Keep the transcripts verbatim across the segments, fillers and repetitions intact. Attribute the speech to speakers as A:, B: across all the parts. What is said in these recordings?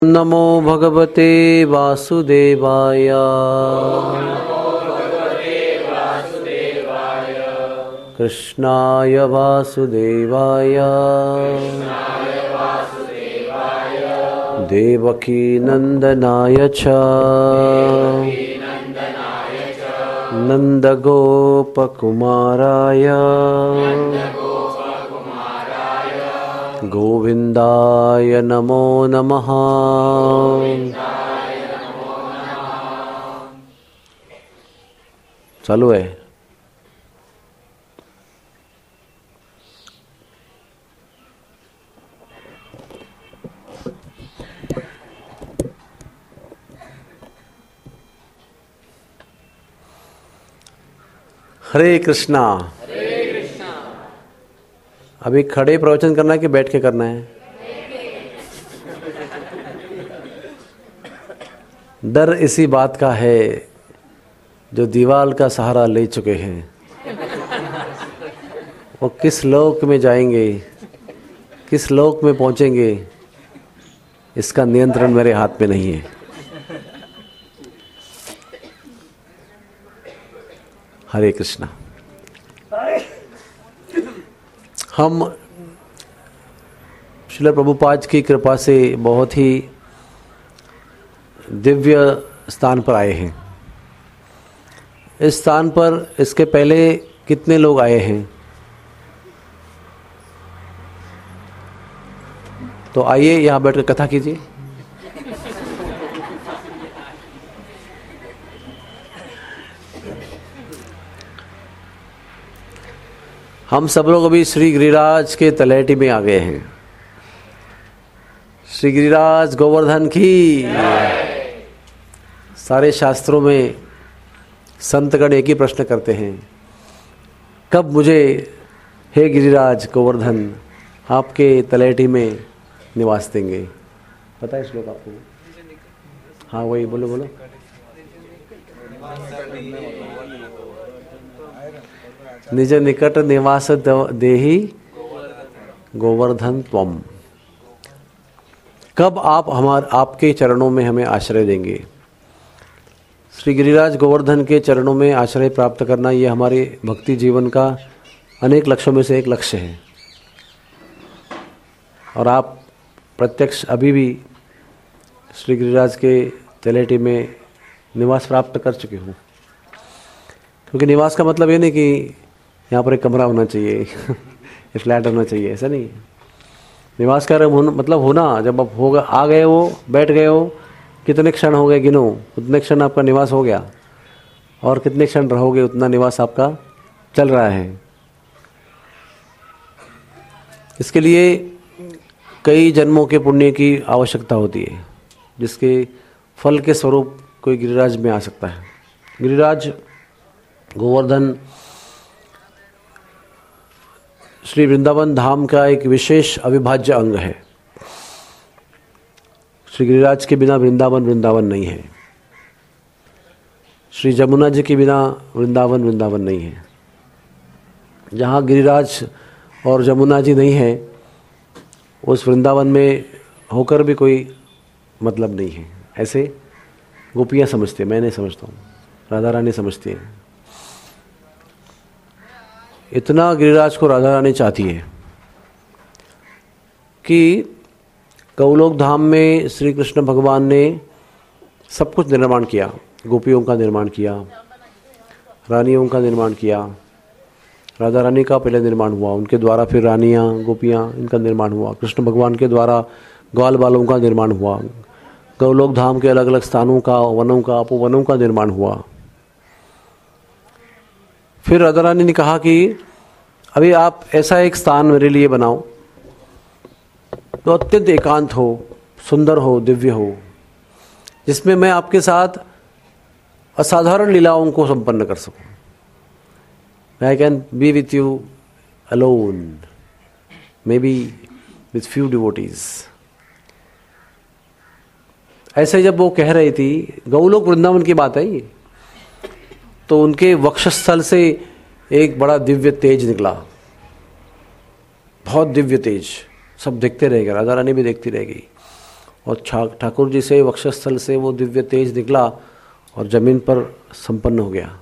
A: नमो भगवते वासुदेवाय। कृष्णाय वासुदेवाय देवकी नंदनाय च नंदगोपकुमाराय गोविंदाय नमो नमः। चालू है। हरे कृष्णा। अभी खड़े प्रवचन करना है कि बैठ के करना है? डर इसी बात का है जो दीवाल का सहारा ले चुके हैं, वो किस लोक में जाएंगे, किस लोक में पहुंचेंगे, इसका नियंत्रण मेरे हाथ में नहीं है। हरे कृष्णा। हम श्रील प्रभुपाद की कृपा से बहुत ही दिव्य स्थान पर आए हैं। इस स्थान पर इसके पहले कितने लोग आए हैं? तो आइए यहाँ बैठकर कथा कीजिए। हम सब लोग अभी श्री गिरिराज के तलहटी में आ गए हैं। श्री गिरिराज गोवर्धन की। सारे शास्त्रों में संतगण एक ही प्रश्न करते हैं, कब मुझे हे गिरिराज गोवर्धन आपके तलहटी में निवास देंगे? पता है श्लोक आपको? हाँ वही बोलो बोलो। निज निकट निवास देहि गोवर्धन त्वम। कब आप हमारे आपके चरणों में हमें आश्रय देंगे? श्री गिरिराज गोवर्धन के चरणों में आश्रय प्राप्त करना ये हमारे भक्ति जीवन का अनेक लक्ष्यों में से एक लक्ष्य है। और आप प्रत्यक्ष अभी भी श्री गिरिराज के तलहटी में निवास प्राप्त कर चुके हो। क्योंकि निवास का मतलब ये नहीं कि यहाँ पर एक कमरा होना चाहिए, फ्लैट होना चाहिए, ऐसा नहीं। निवास का मतलब होना, जब आप होगा आ गए हो, बैठ गए हो, कितने क्षण हो गए गिनो, उतने क्षण आपका निवास हो गया, और कितने क्षण रहोगे उतना निवास आपका चल रहा है। इसके लिए कई जन्मों के पुण्य की आवश्यकता होती है, जिसके फल के स्वरूप कोई गिरिराज में आ सकता है। गिरिराज गोवर्धन श्री वृंदावन धाम का एक विशेष अविभाज्य अंग है। श्री गिरिराज के बिना वृंदावन वृंदावन नहीं है। श्री जमुना जी के बिना वृंदावन वृंदावन नहीं है। जहाँ गिरिराज और जमुना जी नहीं है, उस वृंदावन में होकर भी कोई मतलब नहीं है। ऐसे गोपियाँ समझते, मैं नहीं समझता हूँ, राधा रानी समझती है। इतना गिरिराज को राधा रानी चाहती है कि गौलोक धाम में श्री कृष्ण भगवान ने सब कुछ निर्माण किया। गोपियों का निर्माण किया, रानियों का निर्माण किया। राधा रानी का पहले निर्माण हुआ, उनके द्वारा फिर रानियाँ, गोपियाँ, इनका निर्माण हुआ। कृष्ण भगवान के द्वारा ग्वाल बालों का निर्माण हुआ। गौलोक धाम के अलग अलग स्थानों का, वनों का, उपवनों का निर्माण हुआ। फिर राधा रानी ने कहा कि अभी आप ऐसा एक स्थान मेरे लिए बनाओ तो अत्यंत एकांत हो, सुंदर हो, दिव्य हो, जिसमें मैं आपके साथ असाधारण लीलाओं को संपन्न कर सकूं। I can be with you alone, may be with few devotees. ऐसे जब वो कह रही थी, गौलोक वृंदावन की बात है ये, तो उनके वक्षस्थल से एक बड़ा दिव्य तेज निकला, बहुत दिव्य तेज। सब देखते रह गए, राधा रानी भी देखती रह गई। और ठाकुर जी से वक्षस्थल से वो दिव्य तेज निकला और जमीन पर संपन्न हो गया,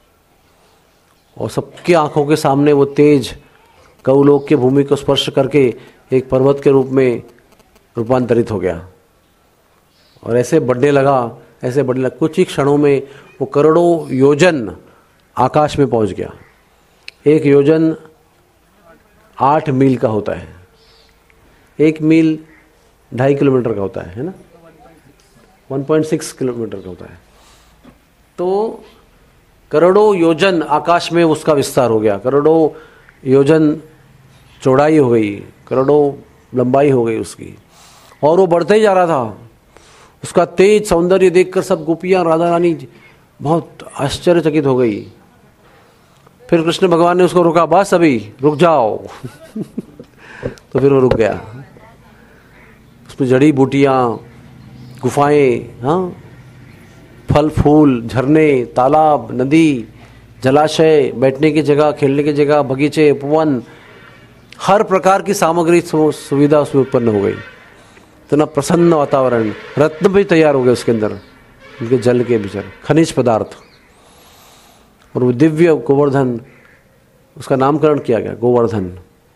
A: और सबकी आंखों के सामने वो तेज गौलोक की भूमि को स्पर्श करके एक पर्वत के रूप में रूपांतरित हो गया, और ऐसे बढ़ने लगा, ऐसे बढ़ने लगा, कुछ ही क्षणों में वो करोड़ों योजन आकाश में पहुंच गया। एक योजन आठ मील का होता है, एक मील ढाई किलोमीटर का होता है, है ना, वन पॉइंट सिक्स किलोमीटर का होता है। तो करोड़ों योजन आकाश में उसका विस्तार हो गया, करोड़ों योजन चौड़ाई हो गई, करोड़ों लंबाई हो गई उसकी, और वो बढ़ते ही जा रहा था। उसका तेज सौंदर्य देखकर सब गोपियां, राधा रानी बहुत आश्चर्यचकित हो गई। फिर कृष्ण भगवान ने उसको रोका, बस अभी रुक जाओ। तो फिर वो रुक गया। उसमें जड़ी बूटियां, गुफाएं, हाँ, फल फूल, झरने, तालाब, नदी, जलाशय, बैठने की जगह, खेलने की जगह, बगीचे, उपवन, हर प्रकार की सामग्री सुविधा उसमें उत्पन्न हो गई। इतना प्रसन्न वातावरण, रत्न भी तैयार हो गए उसके अंदर, उनके जल के भीतर खनिज पदार्थ, और वो दिव्य गोवर्धन, उसका नामकरण किया गया गोवर्धन।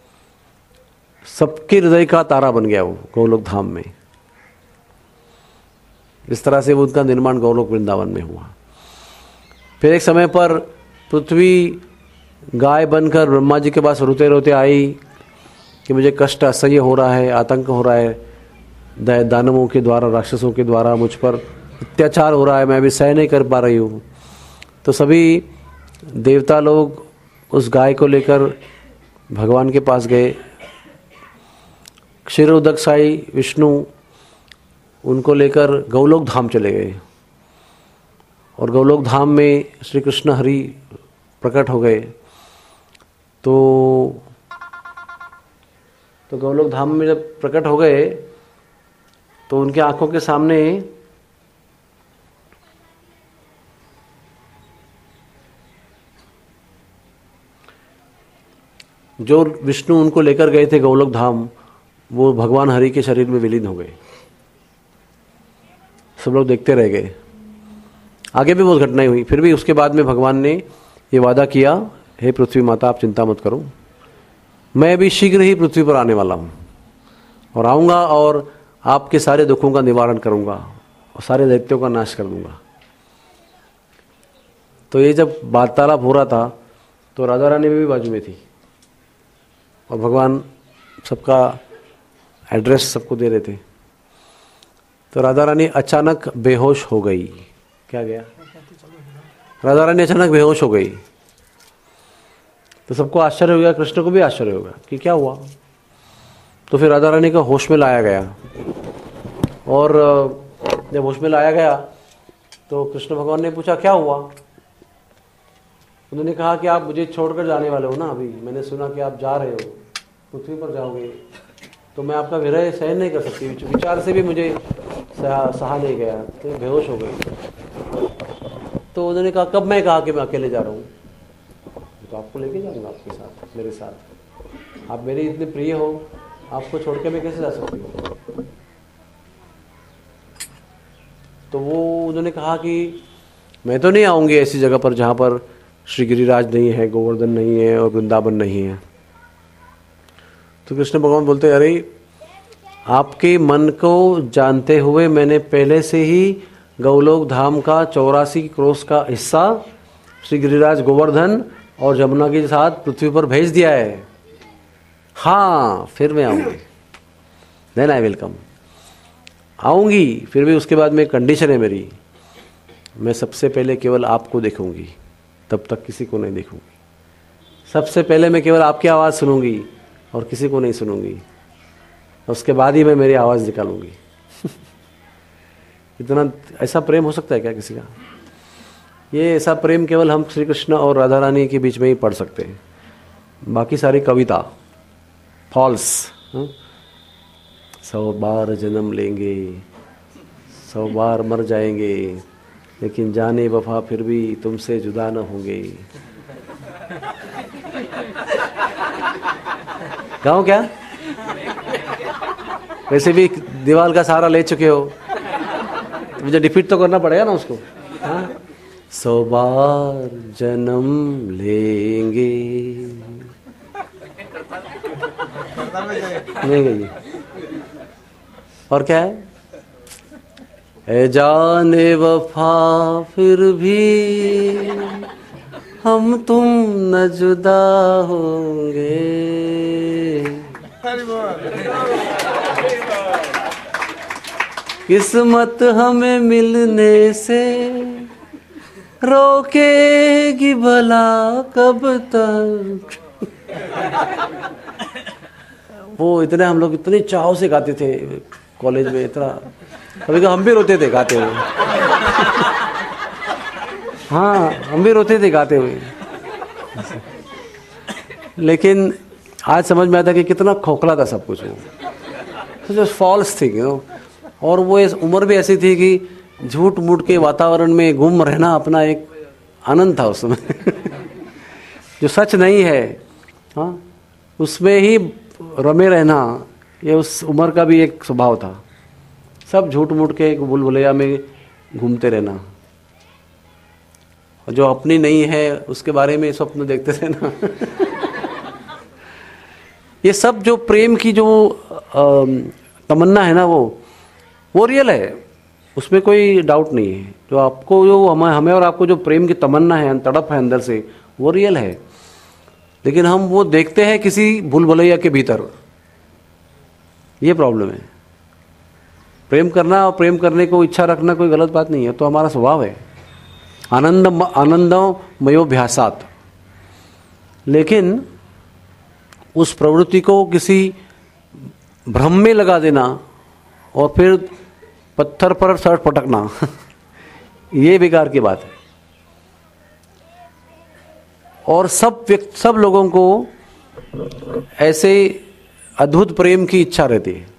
A: सबके हृदय का तारा बन गया वो गोलोक धाम में। इस तरह से वो उनका निर्माण गोलोक वृंदावन में हुआ। फिर एक समय पर पृथ्वी गाय बनकर ब्रह्मा जी के पास रोते रोते आई कि मुझे कष्ट असह्य हो रहा है, आतंक हो रहा है, दानवों के द्वारा, राक्षसों के द्वारा मुझ पर अत्याचार हो रहा है, मैं अभी सह नहीं कर पा रही हूँ। तो सभी देवता लोग उस गाय को लेकर भगवान के पास गए। क्षीरोदक साई विष्णु उनको लेकर गौलोक धाम चले गए, और गौलोक धाम में श्री कृष्ण हरि प्रकट हो गए। तो तो गौलोक धाम में जब प्रकट हो गए तो उनके आंखों के सामने जो विष्णु उनको लेकर गए थे गौलोक धाम, वो भगवान हरि के शरीर में विलीन हो गए। सब लोग देखते रह गए। आगे भी बहुत घटनाएं हुई। फिर भी उसके बाद में भगवान ने ये वादा किया, हे पृथ्वी माता आप चिंता मत करो, मैं भी शीघ्र ही पृथ्वी पर आने वाला हूँ, और आऊँगा और आपके सारे दुखों का निवारण करूँगा और सारे दैत्यों का नाश कर दूंगा। तो ये जब वार्तालाप हो रहा था तो राधा रानी भी बाजू में थी, और भगवान सबका एड्रेस सबको दे रहे थे। तो राधा रानी अचानक बेहोश हो गई। क्या गया? राधा रानी अचानक बेहोश हो गई। तो सबको आश्चर्य हो गया, कृष्ण को भी आश्चर्य हो गया कि क्या हुआ। तो फिर राधा रानी को होश में लाया गया, और जब होश में लाया गया तो कृष्ण भगवान ने पूछा क्या हुआ। उन्होंने कहा कि आप मुझे छोड़कर जाने वाले हो ना, अभी मैंने सुना कि आप जा रहे हो, पृथ्वी पर जाओगे, तो मैं आपका विरह सहन नहीं कर सकती, विचार से भी मुझे सहा, सहा नहीं गया, तो बेहोश हो गई। तो उन्होंने कहा कब मैं कहा कि मैं अकेले जा रहा हूँ, तो आपको लेके जाऊंगा आपके साथ, मेरे साथ, आप मेरे इतने प्रिय हो, आपको छोड़ के मैं कैसे जा सकती हूँ। तो वो उन्होंने कहा कि मैं तो नहीं आऊँगी ऐसी जगह पर जहाँ पर श्री गिरिराज नहीं है, गोवर्धन नहीं है और वृंदावन नहीं है। तो कृष्ण भगवान बोलते अरे आपके मन को जानते हुए मैंने पहले से ही गौलोक धाम का चौरासी क्रोश का हिस्सा श्री गिरिराज गोवर्धन और जमुना के साथ पृथ्वी पर भेज दिया है। हाँ फिर मैं आऊँगी, देन आई विल कम, आऊँगी, फिर भी उसके बाद में कंडीशन है मेरी, मैं सबसे पहले केवल आपको देखूंगी, तब तक किसी को नहीं देखूंगी। सबसे पहले मैं केवल आपकी आवाज़ सुनूंगी और किसी को नहीं सुनूंगी, उसके बाद ही मैं मेरी आवाज़ निकालूंगी। इतना ऐसा प्रेम हो सकता है क्या किसी का? ये ऐसा प्रेम केवल हम श्री कृष्ण और राधा रानी के बीच में ही पढ़ सकते हैं, बाकी सारी कविता फॉल्स। सौ बार जन्म लेंगे, सौ बार मर जाएंगे, लेकिन जाने वफा फिर भी तुमसे जुदा न होंगे। गाओ क्या? वैसे भी दीवार का सहारा ले चुके हो, तो मुझे डिफीट तो करना पड़ेगा ना उसको। हाँ, सौ बार जन्म लेंगे, नहीं। और क्या है, ए जाने वफा फिर भी हम तुम न जुदा होंगे। किस्मत हमें मिलने से रोकेगी भला कब तक। वो इतने हम लोग इतने चाव से गाते थे कॉलेज में, इतना कभी कभी हम भी रोते थे गाते हुए। हाँ, हम भी रोते थे गाते हुए। लेकिन आज समझ में आता कि कितना खोखला था सब कुछ, वो जो फॉल्स थिंग, यू नो। और वो इस उम्र भी ऐसी थी कि झूठ मूठ के वातावरण में गुम रहना अपना एक आनंद था उसमें। जो सच नहीं है, हाँ, उसमें ही रमे रहना, ये उस उम्र का भी एक स्वभाव था। सब झूठ मूठ के एक बुलबुलैया में घूमते रहना, और जो अपनी नहीं है उसके बारे में स्वप्न देखते थे ना। ये सब जो प्रेम की जो तमन्ना है ना, वो वो रियल है, उसमें कोई डाउट नहीं है। जो आपको जो हमें हमें और आपको जो प्रेम की तमन्ना है, तड़प है अंदर से, वो रियल है। लेकिन हम वो देखते हैं किसी भूलभुलैया के भीतर, ये प्रॉब्लम है। प्रेम करना और प्रेम करने को इच्छा रखना कोई गलत बात नहीं है, तो हमारा स्वभाव है, आनंद आनंदमयोभ्यासात। लेकिन उस प्रवृत्ति को किसी भ्रम में लगा देना और फिर पत्थर पर सर पटकना, ये बेकार की बात है। और सब व्यक्ति, सब लोगों को ऐसे अद्भुत प्रेम की इच्छा रहती है।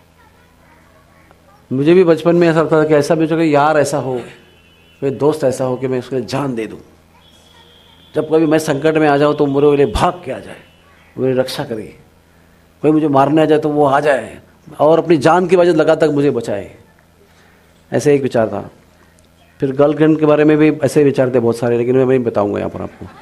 A: मुझे भी बचपन में ऐसा लगता था कि ऐसा भी कि यार ऐसा हो, कोई दोस्त ऐसा हो कि मैं उसके लिए जान दे दूं। जब कभी मैं संकट में आ जाऊं तो मेरे लिए भाग के आ जाए, मेरी रक्षा करे। कोई मुझे मारने आ जाए तो वो आ जाए और अपनी जान की वजह लगा तक मुझे बचाए। ऐसे एक विचार था। फिर गर्लफ्रेंड के बारे में भी ऐसे विचार थे बहुत सारे, लेकिन मैं नहीं बताऊंगा यहाँ पर आपको।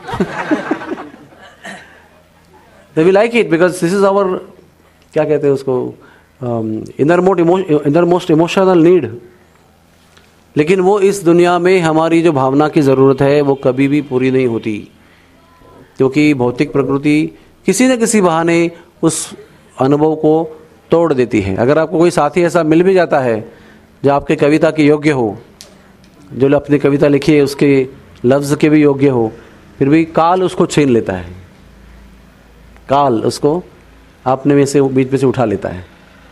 A: They will like it because this is our, क्या कहते हैं उसको, innermost innermost emotional need. लेकिन वो इस दुनिया में हमारी जो भावना की ज़रूरत है वो कभी भी पूरी नहीं होती, क्योंकि भौतिक प्रकृति किसी न किसी बहाने उस अनुभव को तोड़ देती है। अगर आपको कोई साथी ऐसा मिल भी जाता है जो आपके कविता के योग्य हो, जो अपनी कविता लिखी है उसके लफ्ज़ के भी योग्य हो, फिर भी काल उसको छीन लेता है। काल उसको आपने में से बीच में से उठा लेता है।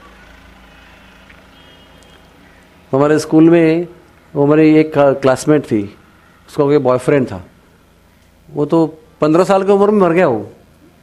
A: हमारे स्कूल में वो हमारी एक क्लासमेट थी, उसका कोई बॉयफ्रेंड था। वो तो पंद्रह साल की उम्र में मर गया। वो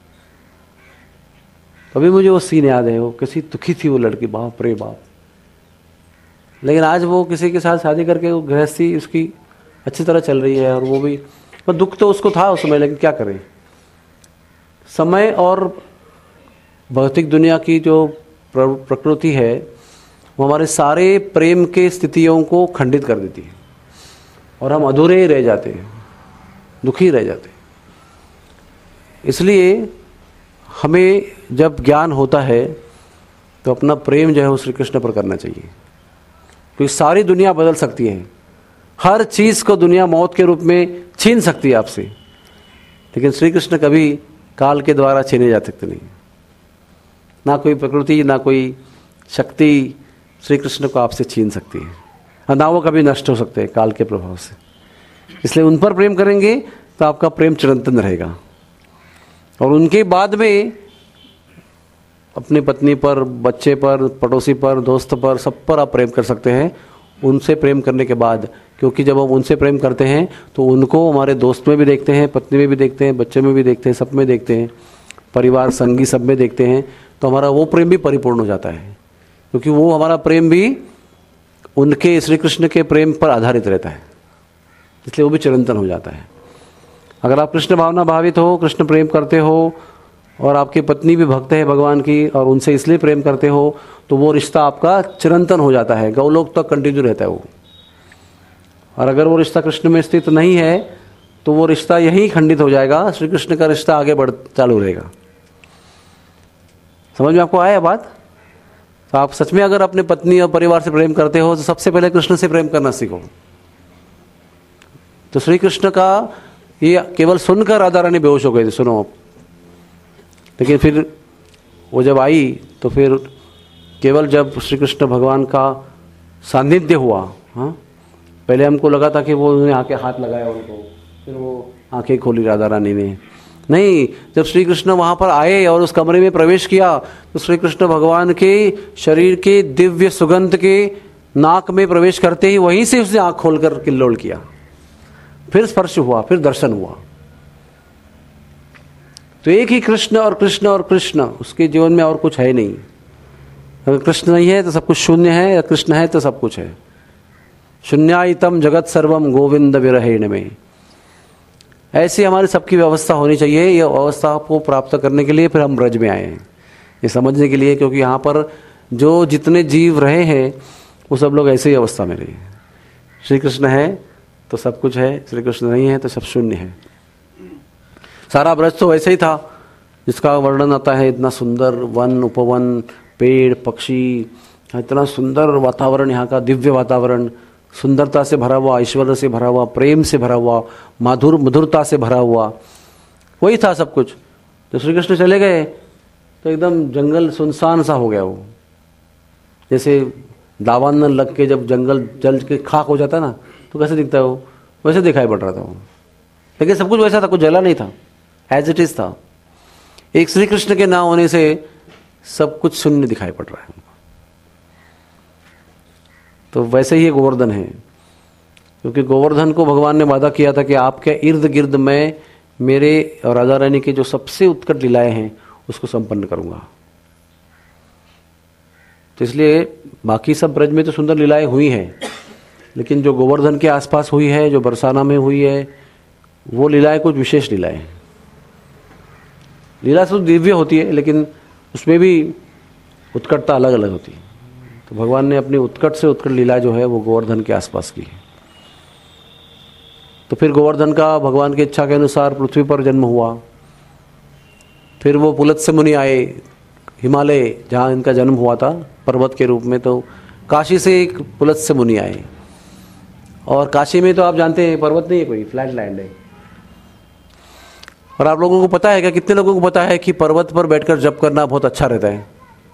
A: अभी मुझे वो सीन याद है, वो कैसी दुखी थी वो लड़की, बाप रे बाप। लेकिन आज वो किसी के साथ शादी करके वो गृहस्थी उसकी अच्छी तरह चल रही है, और वो भी, पर दुख तो उसको था उस समय, लेकिन क्या करें। समय और भौतिक दुनिया की जो प्रकृति है वो हमारे सारे प्रेम के स्थितियों को खंडित कर देती है, और हम अधूरे रह जाते हैं, दुखी रह जाते हैं। इसलिए हमें जब ज्ञान होता है तो अपना प्रेम जो है वो श्री कृष्ण पर करना चाहिए, क्योंकि सारी दुनिया बदल सकती है। हर चीज़ को दुनिया मौत के रूप में छीन सकती है आपसे, लेकिन श्री कृष्ण कभी काल के द्वारा छीने जा सकते नहीं। ना कोई प्रकृति, ना कोई शक्ति श्री कृष्ण को आपसे छीन सकती है, और ना वो कभी नष्ट हो सकते हैं काल के प्रभाव से। इसलिए उन पर प्रेम करेंगे तो आपका प्रेम चिरंतन रहेगा। और उनके बाद में अपनी पत्नी पर, बच्चे पर, पड़ोसी पर, दोस्त पर, सब पर आप प्रेम कर सकते हैं उनसे प्रेम करने के बाद। क्योंकि जब हम उनसे प्रेम करते हैं तो उनको हमारे दोस्त में भी देखते हैं, पत्नी में भी देखते हैं, बच्चे में भी देखते हैं, सब में देखते हैं, परिवार, संगी, सब में देखते हैं, तो हमारा वो प्रेम भी परिपूर्ण हो जाता है। क्योंकि वो हमारा प्रेम भी उनके, श्री कृष्ण के प्रेम पर आधारित रहता है, इसलिए वो भी चिरंतन हो जाता है। अगर आप कृष्ण भावना भावित हो, कृष्ण प्रेम करते हो, और आपकी पत्नी भी भक्त है भगवान की और उनसे इसलिए प्रेम करते हो, तो वो रिश्ता आपका चिरंतन हो जाता है, गौलोक तक कंटिन्यू रहता है वो। और अगर वो रिश्ता कृष्ण में स्थित नहीं है तो वो रिश्ता यहीं खंडित हो जाएगा, श्री कृष्ण का रिश्ता आगे बढ़ चालू रहेगा। समझ में आपको आया बात? तो आप सच में अगर अपने पत्नी और परिवार से प्रेम करते हो तो सबसे पहले कृष्ण से प्रेम करना सीखो। तो श्री कृष्ण का ये केवल सुनकर राधा रानी बेहोश हो गई थी, सुनो। लेकिन फिर वो जब आई तो फिर केवल जब श्री कृष्ण भगवान का सान्निध्य हुआ, हाँ, पहले हमको लगा था कि वो उन्होंने आके हाथ लगाया उनको, फिर वो आंखें खोली राधा रानी ने। नहीं, जब श्री कृष्ण वहां पर आए और उस कमरे में प्रवेश किया तो श्री कृष्ण भगवान के शरीर के दिव्य सुगंध के नाक में प्रवेश करते ही वहीं से उसने आंख खोलकर किल्लोल किया, फिर स्पर्श हुआ, फिर दर्शन हुआ। तो एक ही कृष्ण और कृष्ण और कृष्ण, उसके जीवन में और कुछ है नहीं। अगर कृष्ण नहीं है तो सब कुछ शून्य है, या कृष्ण है तो सब कुछ है। शून्यायतम जगत सर्वम गोविंद विरहेण में। ऐसी हमारी सबकी व्यवस्था होनी चाहिए। यह अवस्था को प्राप्त करने के लिए फिर हम ब्रज में आए हैं, ये समझने के लिए, क्योंकि यहाँ पर जो जितने जीव रहे हैं वो सब लोग ऐसे ही अवस्था में रहे। श्री कृष्ण है तो सब कुछ है, श्री कृष्ण नहीं है तो सब शून्य है। सारा ब्रज तो वैसे ही था जिसका वर्णन आता है, इतना सुंदर वन उपवन, पेड़ पक्षी, इतना सुंदर वातावरण, यहाँ का दिव्य वातावरण, सुंदरता से भरा हुआ, ऐश्वर्य से भरा हुआ, प्रेम से भरा हुआ, माधुर मधुरता से भरा हुआ, वही था सब कुछ। तो श्री कृष्ण चले गए तो एकदम जंगल सुनसान सा हो गया वो। जैसे दावानन लग के जब जंगल जल के खाक हो जाता है ना, तो कैसे दिखता है वो, वैसे दिखाई पड़ रहा था वो। लेकिन सब कुछ वैसा था, कुछ जला नहीं था, एज इट इज था। एक श्री कृष्ण के ना होने से सब कुछ शून्य दिखाई पड़ रहा है। तो वैसे ही गोवर्धन है, क्योंकि गोवर्धन को भगवान ने वादा किया था कि आपके इर्द गिर्द मैं मेरे और राधा रानी के जो सबसे उत्कट लीलाएं हैं उसको संपन्न करूंगा। तो इसलिए बाकी सब ब्रज में तो सुंदर लीलाएं हुई हैं, लेकिन जो गोवर्धन के आसपास हुई है, जो बरसाना में हुई है, वो लीलाएं कुछ विशेष लीलाएं हैं। लीला तो दिव्य होती है, लेकिन उसमें भी उत्कटता अलग अलग होती है। तो भगवान ने अपनी उत्कट से उत्कट लीला जो है वो गोवर्धन के आसपास की है। तो फिर गोवर्धन का भगवान की इच्छा के अनुसार पृथ्वी पर जन्म हुआ। फिर वो पुलत्स्य मुनि आए हिमालय, जहाँ इनका जन्म हुआ था पर्वत के रूप में। तो काशी से एक पुलत्स्य मुनि आए, और काशी में तो आप जानते हैं पर्वत नहीं है कोई, फ्लैट लैंड है। और आप लोगों को पता है क्या, कितने लोगों को पता है कि पर्वत पर बैठकर जप करना बहुत अच्छा रहता है?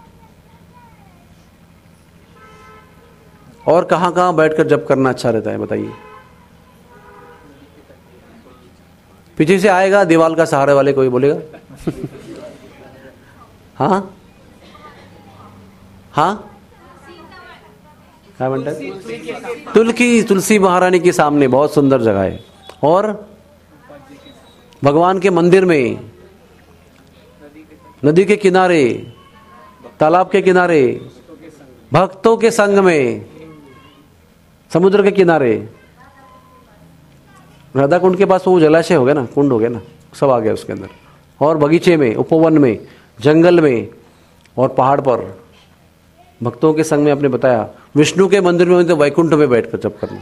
A: और कहाँ कहाँ बैठकर जप करना अच्छा रहता है बताइए? पीछे से आएगा दीवार का सहारे वाले, कोई बोलेगा? हाँ हाँ, क्या बनता है? तुलसी, तुलसी महारानी के सामने बहुत सुंदर जगह है। और भगवान के मंदिर में, नदी के किनारे, तालाब के किनारे, भक्तों के संग में, समुद्र के किनारे, राधा कुंड के पास वो जलाशय हो गया ना, कुंड हो गया ना, सब आ गया उसके अंदर। और बगीचे में, उपवन में, जंगल में और पहाड़ पर भक्तों के संग में। आपने बताया विष्णु के मंदिर में तो वैकुंठ में बैठकर जप करना।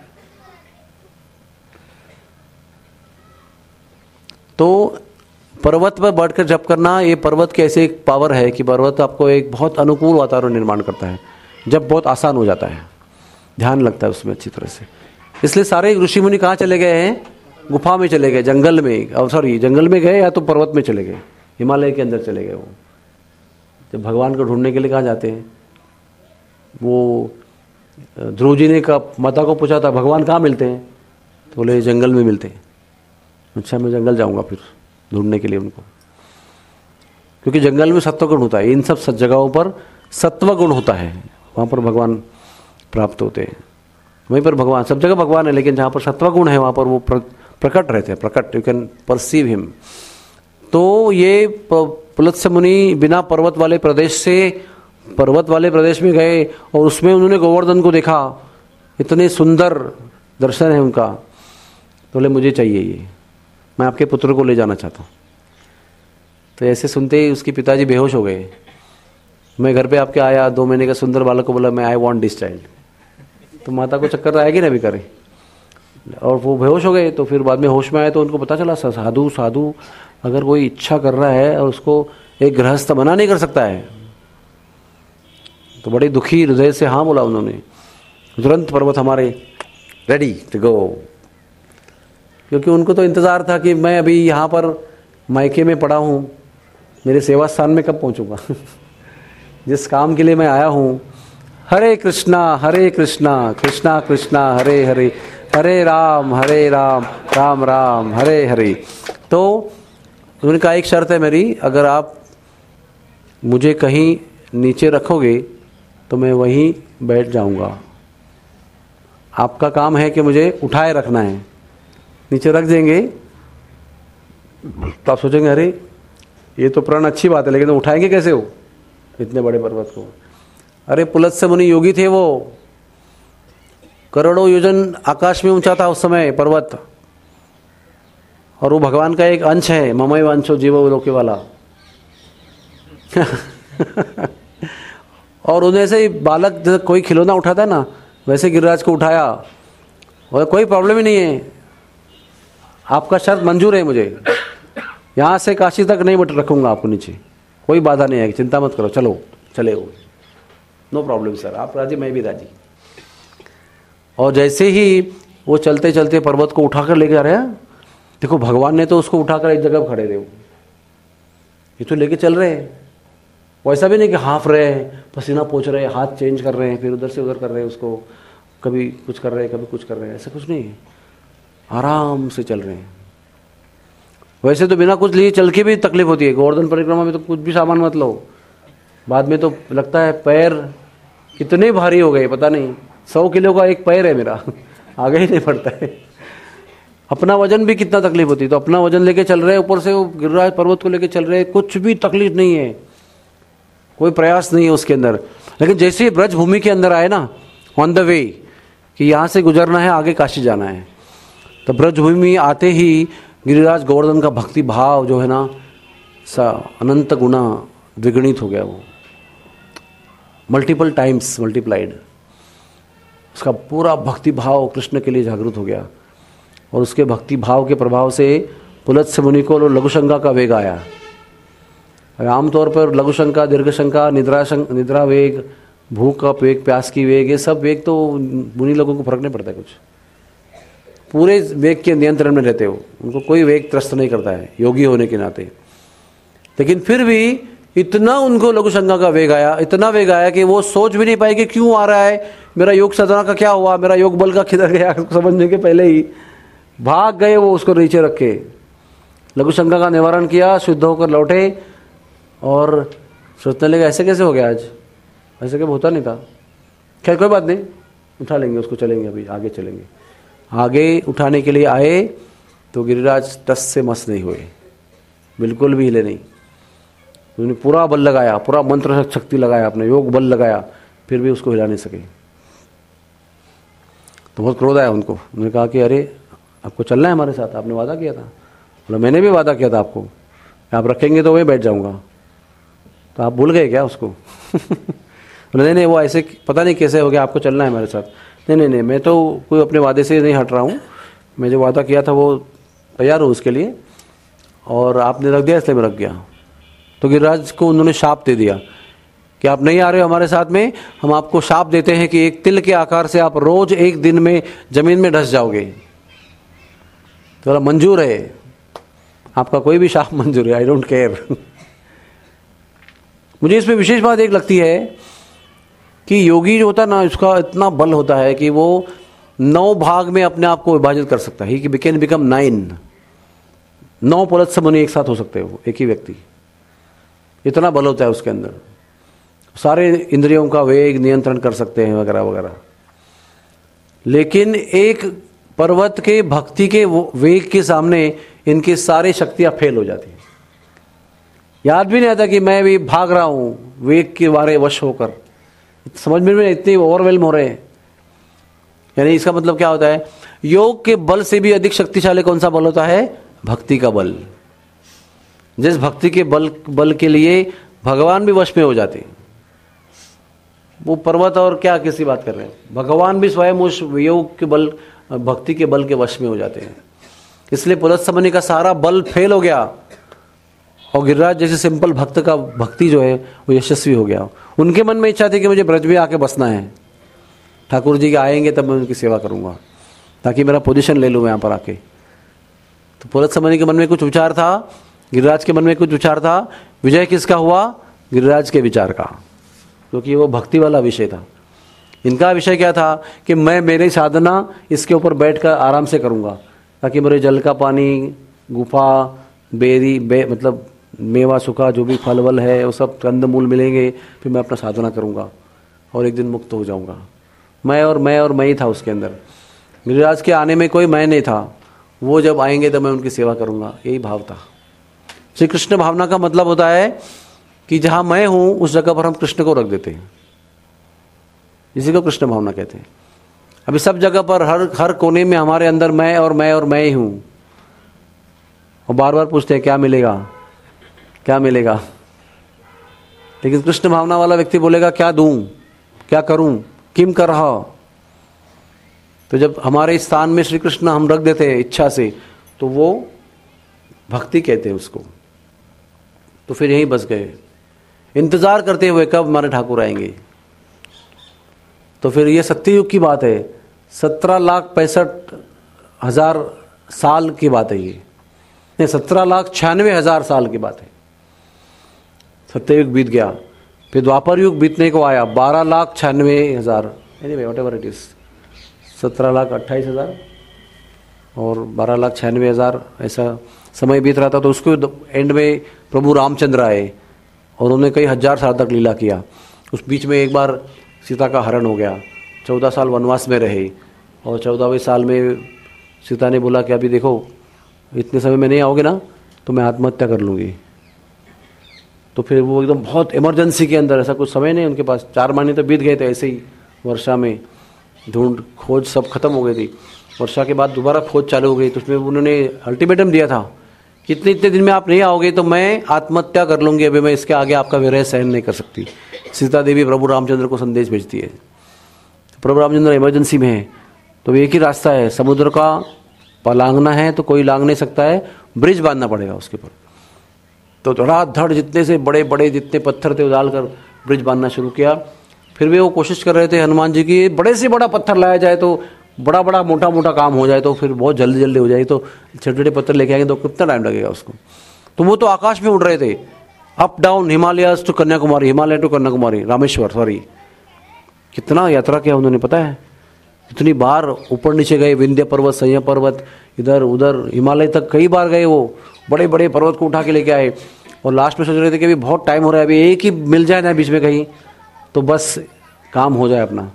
A: तो पर्वत पर बैठकर जप करना, ये पर्वत की ऐसी एक पावर है कि पर्वत आपको एक बहुत अनुकूल वातावरण निर्माण करता है। जब बहुत आसान हो जाता है, ध्यान लगता है उसमें अच्छी तरह से। इसलिए सारे ऋषि मुनि कहाँ चले गए हैं? गुफा में चले गए, जंगल में, और सॉरी जंगल में गए या तो पर्वत में चले गए, हिमालय के अंदर चले गए। वो जब भगवान को ढूंढने के लिए कहाँ जाते हैं? वो ध्रुव जी ने का माता को पूछा था भगवान कहाँ मिलते हैं, तो बोले जंगल में मिलते हैं। अच्छा, मैं जंगल जाऊंगा फिर ढूंढने के लिए उनको, क्योंकि जंगल में सत्व गुण होता है। इन सब जगहों पर सत्व गुण होता है, वहाँ पर भगवान प्राप्त होते हैं। वहीं पर भगवान, सब जगह भगवान है, लेकिन जहाँ पर सत्व गुण है वहाँ पर वो प्रकट रहते हैं, प्रकट, यू कैन परसीव हिम। तो ये पुलत्स्य मुनि बिना पर्वत वाले प्रदेश से पर्वत वाले प्रदेश में गए, और उसमें उन्होंने गोवर्धन को देखा। इतने सुंदर दर्शन है उनका। तो बोले मुझे चाहिए ये, मैं आपके पुत्र को ले जाना चाहता हूँ। तो ऐसे सुनते ही उसके पिताजी बेहोश हो गए। मैं घर पे आपके आया, दो महीने का सुंदर बालक को बोला मैं आई वांट दिस चाइल्ड, तो माता को चक्कर आएगी ना भी करे, और वो बेहोश हो गए। तो फिर बाद में होश में आए तो उनको पता चला साधु साधु अगर कोई इच्छा कर रहा है और उसको एक गृहस्थ मना नहीं कर सकता है। तो बड़े दुखी हृदय से हाँ बोला उन्होंने। तुरंत पर्वत हमारे रेडी टू गो, क्योंकि उनको तो इंतज़ार था कि मैं अभी यहाँ पर मायके में पड़ा हूँ, मेरे सेवा स्थान में कब पहुँचूँगा जिस काम के लिए मैं आया हूँ। हरे कृष्णा हरे कृष्णा कृष्णा कृष्णा हरे हरे, हरे राम हरे राम राम राम हरे हरे। तो उन्होंने कहा एक शर्त है मेरी, अगर आप मुझे कहीं नीचे रखोगे तो मैं वहीं बैठ जाऊंगा। आपका काम है कि मुझे उठाए रखना है। नीचे रख देंगे तो आप सोचेंगे अरे ये तो प्रण अच्छी बात है, लेकिन तो उठाएंगे कैसे हो इतने बड़े पर्वत को। अरे पुलत्स्य मुनि योगी थे, वो करोड़ों योजन आकाश में ऊंचा था उस समय पर्वत, और वो भगवान का एक अंश है, ममई वंशो जीवो लोके वाला और उन्हें से बालक कोई खिलौना उठाता है ना, वैसे गिरिराज को उठाया और कोई प्रॉब्लम ही नहीं है। आपका शर्त मंजूर है, मुझे यहाँ से काशी तक नहीं बट रखूंगा आपको नीचे, कोई बाधा नहीं है, चिंता मत करो, चलो चले हो, नो प्रॉब्लम सर, आप राजी मैं भी राजी। और जैसे ही वो चलते चलते पर्वत को उठाकर लेके आ रहे हैं, देखो भगवान ने तो उसको उठाकर एक जगह खड़े रहे, ये तो लेके चल रहे हैं। वैसा भी नहीं कि हाँफ रहे हैं, पसीना पोंछ रहे हैं, हाथ चेंज कर रहे हैं, फिर उधर से उधर कर रहे हैं उसको, कभी कुछ कर रहे हैं कभी कुछ कर रहे हैं, ऐसा कुछ नहीं है, आराम से चल रहे हैं। वैसे तो बिना कुछ लिए चल के भी तकलीफ होती है, गोवर्धन परिक्रमा में तो कुछ भी सामान मत लो, बाद में तो लगता है पैर कितने भारी हो गए, पता नहीं सौ किलो का एक पैर है मेरा आगे ही नहीं बढ़ता है। अपना वजन भी कितना तकलीफ होती है, तो अपना वजन लेके चल रहे हैं, ऊपर से वो गिरिराज पर्वत को लेके चल रहे हैं, कुछ भी तकलीफ नहीं है, कोई प्रयास नहीं है उसके अंदर। लेकिन जैसे ही ब्रज भूमि के अंदर आए ना, ऑन द वे कि यहाँ से गुजरना है, आगे काशी जाना है, तो ब्रज भूमि आते ही गिरिराज गोवर्धन का भक्ति भाव जो है ना सा अनंत गुना द्विगुणित हो गया, वो मल्टीपल टाइम्स मल्टीप्लाइड। उसका पूरा भक्ति भाव कृष्ण के लिए जागृत हो गया, और उसके भक्ति भाव के प्रभाव से पुलत्स्य मुनि को लघुशंका का वेग आया। आमतौर पर लघुशंका, दीर्घशंका, निद्रा शंक, निद्रा वेग, भूख का वेग, प्यास की वेग, ये सब वेग तो मुनि लोगों को फर्क नहीं पड़ता है कुछ, पूरे वेग के नियंत्रण में रहते हो, उनको कोई वेग त्रस्त नहीं करता है योगी होने के नाते। लेकिन फिर भी इतना उनको लघुशंका का वेग आया, इतना वेग आया कि वो सोच भी नहीं पाए कि क्यों आ रहा है, मेरा योग साधना का क्या हुआ, मेरा योग बल का किधर गया, समझने के पहले ही भाग गए वो उसको नीचे रख के। लघुशंका का निवारण किया, शुद्ध होकर लौटे, और सोचने लगे ऐसे कैसे हो गया आज, ऐसे क्या होता नहीं था। खैर कोई बात नहीं, उठा लेंगे उसको, चलेंगे अभी आगे चलेंगे। आगे उठाने के लिए आए तो गिरिराज टस से मस नहीं हुए, बिल्कुल भी हिले नहीं। उन्होंने पूरा बल लगाया, पूरा मंत्र शक्ति लगाया, अपने योग बल लगाया, फिर भी उसको हिला नहीं सके। तो बहुत क्रोध आया उनको। उन्होंने कहा कि अरे आपको चलना है हमारे साथ, आपने वादा किया था। बोला मैंने भी वादा किया था आपको, आप रखेंगे तो वही बैठ जाऊंगा, तो आप भूल गए क्या उसको बोले नहीं नहीं वो ऐसे पता नहीं कैसे हो गया, आपको चलना है हमारे साथ। नहीं नहीं नहीं मैं तो कोई अपने वादे से नहीं हट रहा हूँ, मैं जो वादा किया था वो तैयार हूँ उसके लिए, और आपने रख दिया इसलिए मैं रख गया। तो गिरिराज को उन्होंने शाप दे दिया कि आप नहीं आ रहे हो हमारे साथ में, हम आपको शाप देते हैं कि एक तिल के आकार से आप रोज एक दिन में जमीन में ढस जाओगे। तो बोला मंजूर है, आपका कोई भी शाप मंजूर है, आई डोंट केयर। मुझे इसमें विशेष बात एक लगती है कि योगी जो होता है ना, उसका इतना बल होता है कि वो नौ भाग में अपने आप को विभाजित कर सकता है, ही कैन बिकम नाइन। नौ पुलत्स्य मुनि एक साथ हो सकते हो, एक ही व्यक्ति, इतना बल होता है उसके अंदर। सारे इंद्रियों का वेग नियंत्रण कर सकते हैं वगैरह वगैरह। लेकिन एक पर्वत के भक्ति के वेग के सामने इनकी सारी शक्तियां फेल हो जाती हैं। याद भी नहीं आता कि मैं भी भाग रहा हूं वेग के बारे वश होकर, समझ में नहीं, इतने ओवरवेल्म हो रहे हैं। यानी इसका मतलब क्या होता है, योग के बल से भी अधिक शक्तिशाली कौन सा बल होता है, भक्ति का बल। जिस भक्ति के बल बल के लिए भगवान भी वश में हो जाते हैं। वो पर्वत और क्या किसी बात कर रहे हैं, भगवान भी स्वयं उस योग के बल, भक्ति के बल के वश में हो जाते हैं। इसलिए पुलत्समनी का सारा बल फेल हो गया और गिरिराज जैसे सिंपल भक्त का भक्ति जो है वो यशस्वी हो गया। उनके मन में इच्छा थी कि मुझे ब्रज में आके बसना है, ठाकुर जी के आएंगे तब मैं उनकी सेवा करूंगा, ताकि मेरा पोजीशन ले लूँ मैं यहाँ पर आके। तो पुलत्समनी के मन में कुछ विचार था, गिरिराज के मन में कुछ विचार था। विजय किसका हुआ? गिरिराज के विचार का, क्योंकि वो भक्ति वाला विषय था। इनका विषय क्या था कि मैं मेरी साधना इसके ऊपर बैठकर आराम से करूंगा, ताकि मेरे जल का पानी, गुफा, बेरी बे मतलब मेवा सूखा जो भी फल वल है वो सब कंदमूल मिलेंगे, फिर मैं अपना साधना करूंगा और एक दिन मुक्त हो जाऊंगा। मैं और मैं और मैं ही था उसके अंदर। गिरिराज के आने में कोई मैं नहीं था, वो जब आएंगे तो मैं उनकी सेवा करूंगा, यही भाव था। श्री कृष्ण भावना का मतलब होता है कि जहां मैं हूं उस जगह पर हम कृष्ण को रख देते हैं, इसी को कृष्ण भावना कहते हैं। अभी सब जगह पर हर हर कोने में हमारे अंदर मैं और मैं और मैं ही हूं, और बार बार पूछते हैं क्या मिलेगा क्या मिलेगा। लेकिन कृष्ण भावना वाला व्यक्ति बोलेगा क्या दूं, क्या करूं, किम कर रहा। तो जब हमारे स्थान में श्री कृष्ण हम रख देते हैं इच्छा से, तो वो भक्ति कहते हैं उसको। तो फिर यहीं बस गए, इंतजार करते हुए कब हमारे ठाकुर आएंगे। तो फिर ये सत्ययुग की बात है, सत्रह लाख पैंसठ हजार साल की बात है ये, नहीं सत्रह लाख छियानवे हजार साल की बात है। सत्ययुग बीत गया, फिर द्वापर युग बीतने को आया, बारह लाख छियानवे हजार anyway whatever it is, सत्रह लाख अट्ठाईस हजार और बारह लाख छियानवे हजार ऐसा समय बीत रहा था। तो उसको एंड में प्रभु रामचंद्र आए और उन्होंने कई हजार साल तक लीला किया। उस बीच में एक बार सीता का हरण हो गया, चौदह साल वनवास में रहे, और चौदहवें साल में सीता ने बोला कि अभी देखो इतने समय में नहीं आओगे ना तो मैं आत्महत्या कर लूँगी। तो फिर वो एकदम बहुत इमरजेंसी के अंदर, ऐसा कुछ समय नहीं उनके पास, चार महीने तो बीत गए थे ऐसे ही वर्षा में, ढूंढ खोज सब खत्म हो गई थी। वर्षा के बाद दोबारा खोज चालू हो गई, तो उसमें उन्होंने अल्टीमेटम दिया था कि इतने इतने दिन में आप नहीं आओगे तो मैं आत्महत्या कर लूँगी, अभी मैं इसके आगे आपका विरह सहन नहीं कर सकती। सीता देवी प्रभु रामचंद्र को संदेश भेजती है, प्रभु रामचंद्र इमरजेंसी में है, तो एक ही रास्ता है, समुद्र का लांघना है तो कोई लांघ नहीं सकता है, ब्रिज बांधना पड़ेगा उसके ऊपर। तो धड़ाधड़ जितने से बड़े बड़े जितने पत्थर थे उछाल कर ब्रिज बांधना शुरू किया। फिर भी वो कोशिश कर रहे थे हनुमान जी की, बड़े से बड़ा पत्थर लाया जाए तो बड़ा बड़ा मोटा मोटा काम हो जाए, तो फिर बहुत जल्दी जल्दी हो जाए, तो छोटे छोटे पत्थर लेके आएंगे तो कितना टाइम लगेगा उसको। तो वो तो आकाश में उड़ रहे थे, up down, Himalayas to Kanyakumari, Himalaya to Kanyakumari, Rameshwar sorry, कितना यात्रा किया उन्होंने पता है, कितनी बार ऊपर नीचे गए, विंध्य पर्वत, संयम पर्वत, इधर उधर हिमालय तक कई बार गए। वो बड़े बड़े पर्वत को उठा के लेके आए, और लास्ट में सोच रहे थे कि अभी बहुत टाइम हो रहा है, अभी एक ही मिल जाए ना बीच में कहीं तो बस काम हो जाए अपना।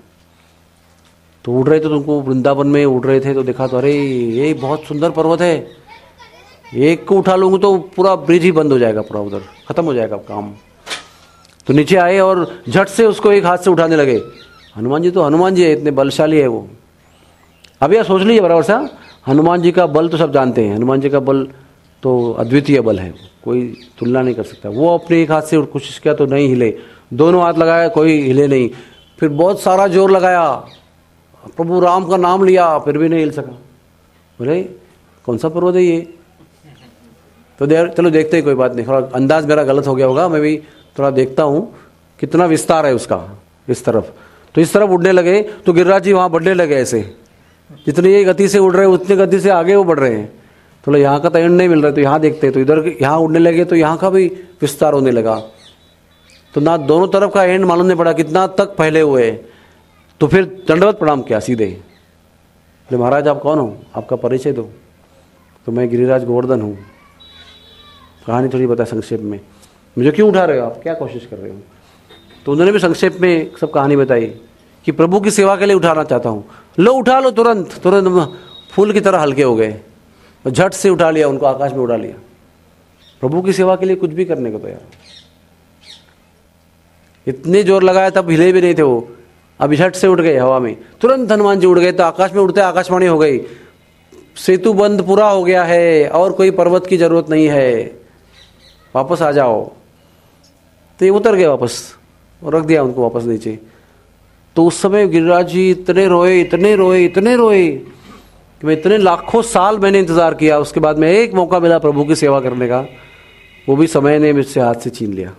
A: तो उड़ रहे थे, तुमको वृंदावन में उड़ रहे थे तो देखा तो अरे ये बहुत सुंदर पर्वत है, एक को उठा लूँगा तो पूरा ब्रिज ही बंद हो जाएगा, पूरा उधर खत्म हो जाएगा काम। तो नीचे आए और झट से उसको एक हाथ से उठाने लगे। हनुमान जी तो हनुमान जी है, इतने बलशाली है वो। अभी आप सोच लीजिए बराबर सा, हनुमान जी का बल तो सब जानते हैं, हनुमान जी का बल तो अद्वितीय बल है, कोई तुलना नहीं कर सकता। वो अपने एक हाथ से कोशिश किया तो नहीं हिले, दोनों हाथ लगाया कोई हिले नहीं, फिर बहुत सारा जोर लगाया, प्रभु राम का नाम लिया, फिर भी नहीं हिल सका। बोले कौन सा पर्वत है ये, तो दे, चलो देखते हैं, कोई बात नहीं, थोड़ा अंदाज मेरा गलत हो गया होगा, मैं भी थोड़ा देखता हूँ कितना विस्तार है उसका इस तरफ। तो इस तरफ उड़ने लगे तो गिरिराज जी वहाँ बढ़ने लगे, ऐसे जितनी ये गति से उड़ रहे हैं उतनी गति से आगे वो बढ़ रहे हैं। तो यहाँ का तो एंड नहीं मिल रहा, तो यहाँ देखते हैं, तो इधर यहाँ उड़ने लगे तो यहाँ का भी विस्तार होने लगा। तो ना दोनों तरफ का एंड मालूम नहीं पड़ा कितना तक फैले हुए। तो फिर दंडवत प्रणाम किया सीधे, बोले महाराज आप कौन हो, आपका परिचय दो। तो मैं गिरिराज गोवर्धन हूँ। कहानी थोड़ी बता संक्षेप में, मुझे क्यों उठा रहे हो आप, क्या कोशिश कर रहे हो। तो उन्होंने भी संक्षेप में सब कहानी बताई कि प्रभु की सेवा के लिए उठाना चाहता हूँ। लो उठा लो, तुरंत तुरंत फूल की तरह हल्के हो गए, झट से उठा लिया, उनको आकाश में उड़ा लिया। प्रभु की सेवा के लिए कुछ भी करने को तैयार। इतने जोर लगाया तब हिले भी नहीं थे वो, अब झट से उड़ गए हवा में, तुरंत हनुमान जी उड़ गए। तो आकाश में उड़ते आकाशवाणी हो गई, सेतु बंद पूरा हो गया है और कोई पर्वत की जरूरत नहीं है। वापस आ जाओ। तो ये उतर गए वापस और रख दिया उनको वापस नीचे। तो उस समय गिरिराज जी इतने रोए इतने रोए इतने रोए कि मैं इतने लाखों साल मैंने इंतजार किया, उसके बाद में एक मौका मिला प्रभु की सेवा करने का, वो भी समय ने मुझसे हाथ से छीन लिया।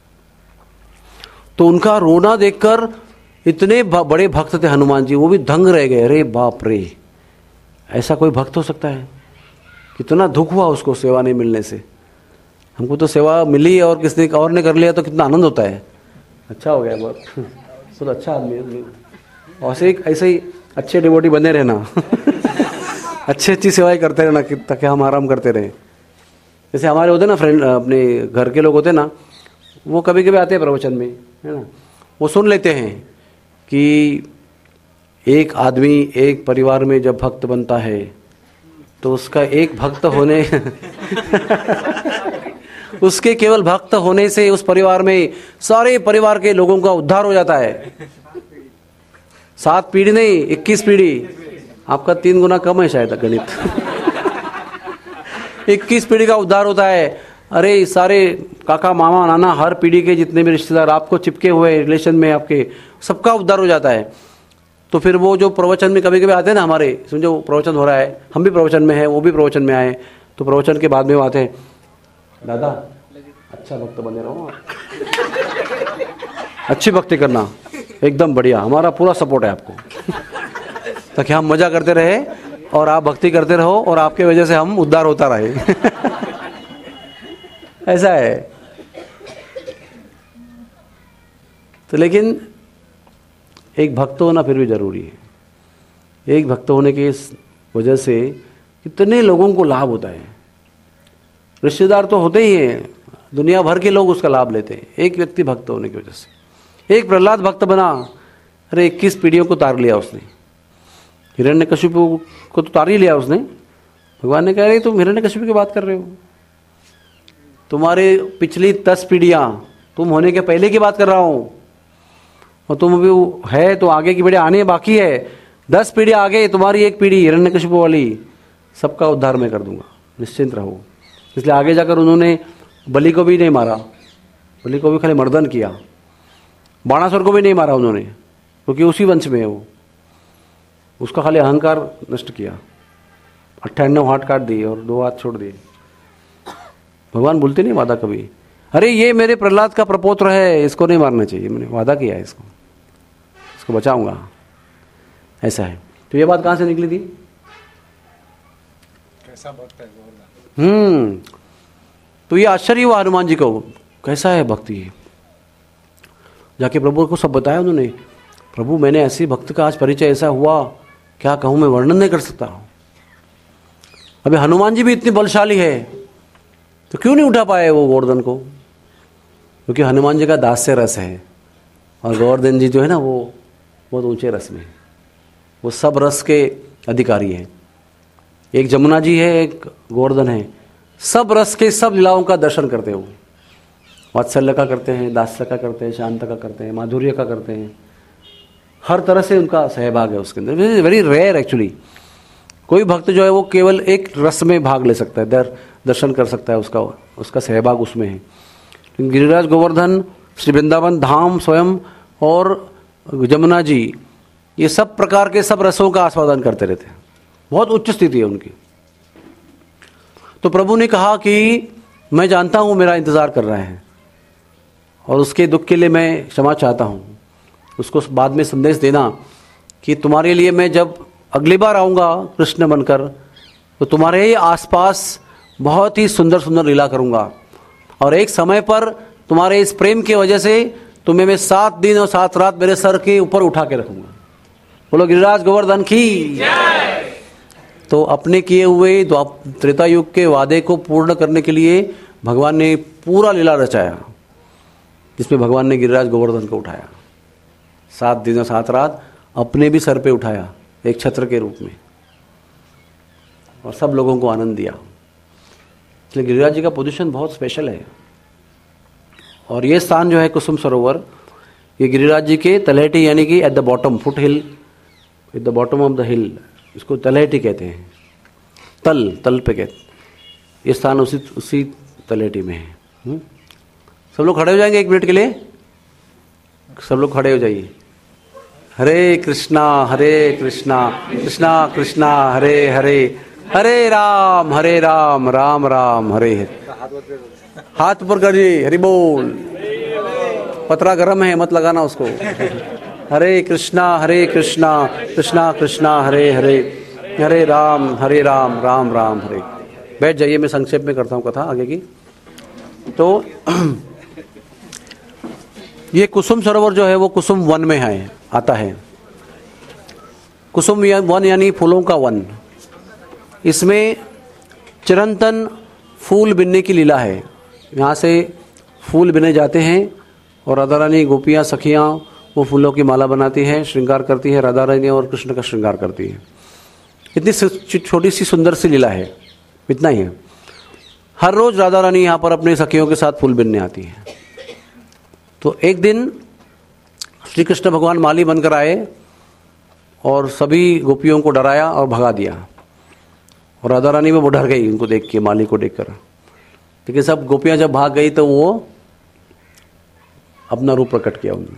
A: तो उनका रोना देखकर इतने बड़े भक्त थे हनुमान जी, वो भी दंग रह गए। अरे बाप रे, ऐसा कोई भक्त हो सकता है? कितना दुख हुआ उसको सेवा नहीं मिलने से। हमको तो सेवा मिली और किसने और ने कर लिया तो कितना आनंद होता है। अच्छा हो गया, बहुत बहुत अच्छा आदमी है। ऐसे ही ऐसे ही अच्छे डिवोटी बने रहना अच्छी अच्छी सेवाएं करते रहना ताकि हम आराम करते रहें। जैसे हमारे होते ना फ्रेंड, अपने घर के लोग होते ना, वो कभी कभी आते हैं प्रवचन में, है ना, वो सुन लेते हैं कि एक आदमी एक परिवार में जब भक्त बनता है तो उसका एक भक्त होने उसके केवल भक्त होने से उस परिवार में सारे परिवार के लोगों का उद्धार हो जाता है। सात पीढ़ी नहीं, इक्कीस पीढ़ी। आपका तीन गुना कम है शायद गणित इक्कीस पीढ़ी का उद्धार होता है। अरे सारे काका मामा नाना हर पीढ़ी के जितने भी रिश्तेदार आपको चिपके हुए रिलेशन में आपके, सबका उद्धार हो जाता है। तो फिर वो जो प्रवचन में कभी कभी आते हैं ना, हमारे समझो प्रवचन हो रहा है, हम भी प्रवचन में हैं, वो भी प्रवचन में आए, तो प्रवचन के बाद में वो आते हैं, दादा अच्छा भक्त बने रहो, अच्छी भक्ति करना, एकदम बढ़िया, हमारा पूरा सपोर्ट है आपको ताकि हम मजा करते रहे और आप भक्ति करते रहो और आपके वजह से हम उद्धार होता रहे ऐसा है। तो लेकिन एक भक्त होना फिर भी जरूरी है। एक भक्त होने की वजह से कितने लोगों को लाभ होता है। रिश्तेदार तो होते ही हैं, दुनिया भर के लोग उसका लाभ लेते हैं एक व्यक्ति भक्त होने की वजह से। एक प्रहलाद भक्त बना, अरे इक्कीस पीढ़ियों को तार लिया उसने। हिरण्यकशिपु को तो तार ही लिया उसने। भगवान ने कहा, रहे तुम हिरण्यकशिपु की बात कर रहे हो, तुम्हारे पिछली दस पीढ़ियां, तुम होने के पहले की बात कर रहा हूं, और तुम अभी है तो आगे की पीढ़ी आने बाकी है। दस पीढ़ी आगे तुम्हारी एक पीढ़ी हिरण्यकशिपु वाली, सबका उद्धार मैं कर दूंगा, निश्चिंत रहो। इसलिए आगे जाकर उन्होंने बलि को भी नहीं मारा, बलि को भी खाली मर्दन किया, बाणासुर को भी नहीं मारा उन्होंने, क्योंकि उसी वंश में है वो। उसका खाली अहंकार नष्ट किया, अट्ठानवे हाथ काट दिए और दो हाथ छोड़ दिए। भगवान बोलते नहीं वादा कभी, अरे ये मेरे प्रहलाद का प्रपोत्र है, इसको नहीं मारना चाहिए, मैंने वादा किया है इसको इसको बचाऊंगा। ऐसा है। तो ये बात कहां से निकली थी? कैसा भक्त है गोवर्धन। हम्म तो ये आश्चर्य हुआ हनुमान जी को, कैसा है भक्ति है। जाके प्रभु को सब बताया उन्होंने, प्रभु मैंने ऐसी भक्त का आज परिचय ऐसा हुआ, क्या कहूं, मैं वर्णन नहीं कर सकता हूं। अभी हनुमान जी भी इतनी बलशाली है तो क्यों नहीं उठा पाए वो गोवर्धन को? क्योंकि हनुमान जी का दास्य रस है और गोवर्धन जी जो है ना वो बहुत ऊंचे रस में, वो सब रस के अधिकारी हैं। एक जमुना जी है, एक गोवर्धन है, सब रस के सब लीलाओं का दर्शन करते हो। वात्सल्य का करते हैं, दास्य का करते हैं, शांत का करते हैं, माधुर्य का करते हैं, हर तरह से उनका सहभाग है उसके अंदर। Very rare actually. कोई भक्त जो है वो केवल एक रस में भाग ले सकता है, दर दर्शन कर सकता है, उसका उसका सहभाग उसमें है। गिरिराज गोवर्धन, श्री वृंदावन धाम स्वयं और जमुना जी, ये सब प्रकार के सब रसों का आस्वादन करते रहते हैं, बहुत उच्च स्थिति है उनकी। तो प्रभु ने कहा कि मैं जानता हूं मेरा इंतजार कर रहा है और उसके दुख के लिए मैं क्षमा चाहता हूं। उसको बाद में संदेश देना कि तुम्हारे लिए मैं जब अगली बार आऊंगा कृष्ण बनकर तो तुम्हारे ही आसपास बहुत ही सुंदर सुंदर लीला करूंगा, और एक समय पर तुम्हारे इस प्रेम की वजह से तुम्हें मैं सात दिन और सात रात मेरे सर के ऊपर उठा के रखूंगा। बोलो गिरिराज गोवर्धन की। तो अपने किए हुए त्रेता युग के वादे को पूर्ण करने के लिए भगवान ने पूरा लीला रचाया, जिसमें भगवान ने गिरिराज गोवर्धन को उठाया, सात दिन और सात रात अपने भी सर पे उठाया एक छत्र के रूप में, और सब लोगों को आनंद दिया। इसलिए गिरिराज जी का पोजीशन बहुत स्पेशल है। और ये स्थान जो है कुसुम सरोवर, ये गिरिराज जी के तलहटी, यानी कि at the bottom, foothill, at the bottom of the hill, इसको तलहटी कहते हैं। तल तल पे कहते, ये स्थान उसी उसी तलहटी में है। हुँ? सब लोग खड़े हो जाएंगे एक मिनट के लिए, सब लोग खड़े हो जाइए। हरे कृष्णा हरे कृष्णा कृष्णा कृष्णा हरे हरे, हरे राम हरे राम राम राम हरे हरे। हाथ ऊपर करिए, हरि बोल। पतरा गरम है, मत लगाना उसको। हरे कृष्णा हरे कृष्णा कृष्णा कृष्णा हरे हरे, हरे राम हरे राम राम राम हरे। बैठ जाइए, मैं संक्षेप में करता हूँ कथा आगे की। तो ये कुसुम सरोवर जो है वो कुसुम वन में है, आता है। कुसुम वन यानी फूलों का वन। इसमें चिरंतन फूल बिनने की लीला है। यहाँ से फूल बिने जाते हैं और राधा रानी, गोपियाँ, सखियाँ वो फूलों की माला बनाती हैं, श्रृंगार करती है। राधा रानी और कृष्ण का श्रृंगार करती है। इतनी छोटी सी सुंदर सी लीला है, इतना ही है। हर रोज राधा रानी यहाँ पर अपने सखियों के साथ फूल बिनने आती है। तो एक दिन श्री कृष्ण भगवान माली बनकर आए और सभी गोपियों को डराया और भगा दिया। और राधा रानी में वो डर गई उनको देख के, माली को देखकर। लेकिन सब गोपियां जब भाग गई तो वो अपना रूप प्रकट किया उन्होंने।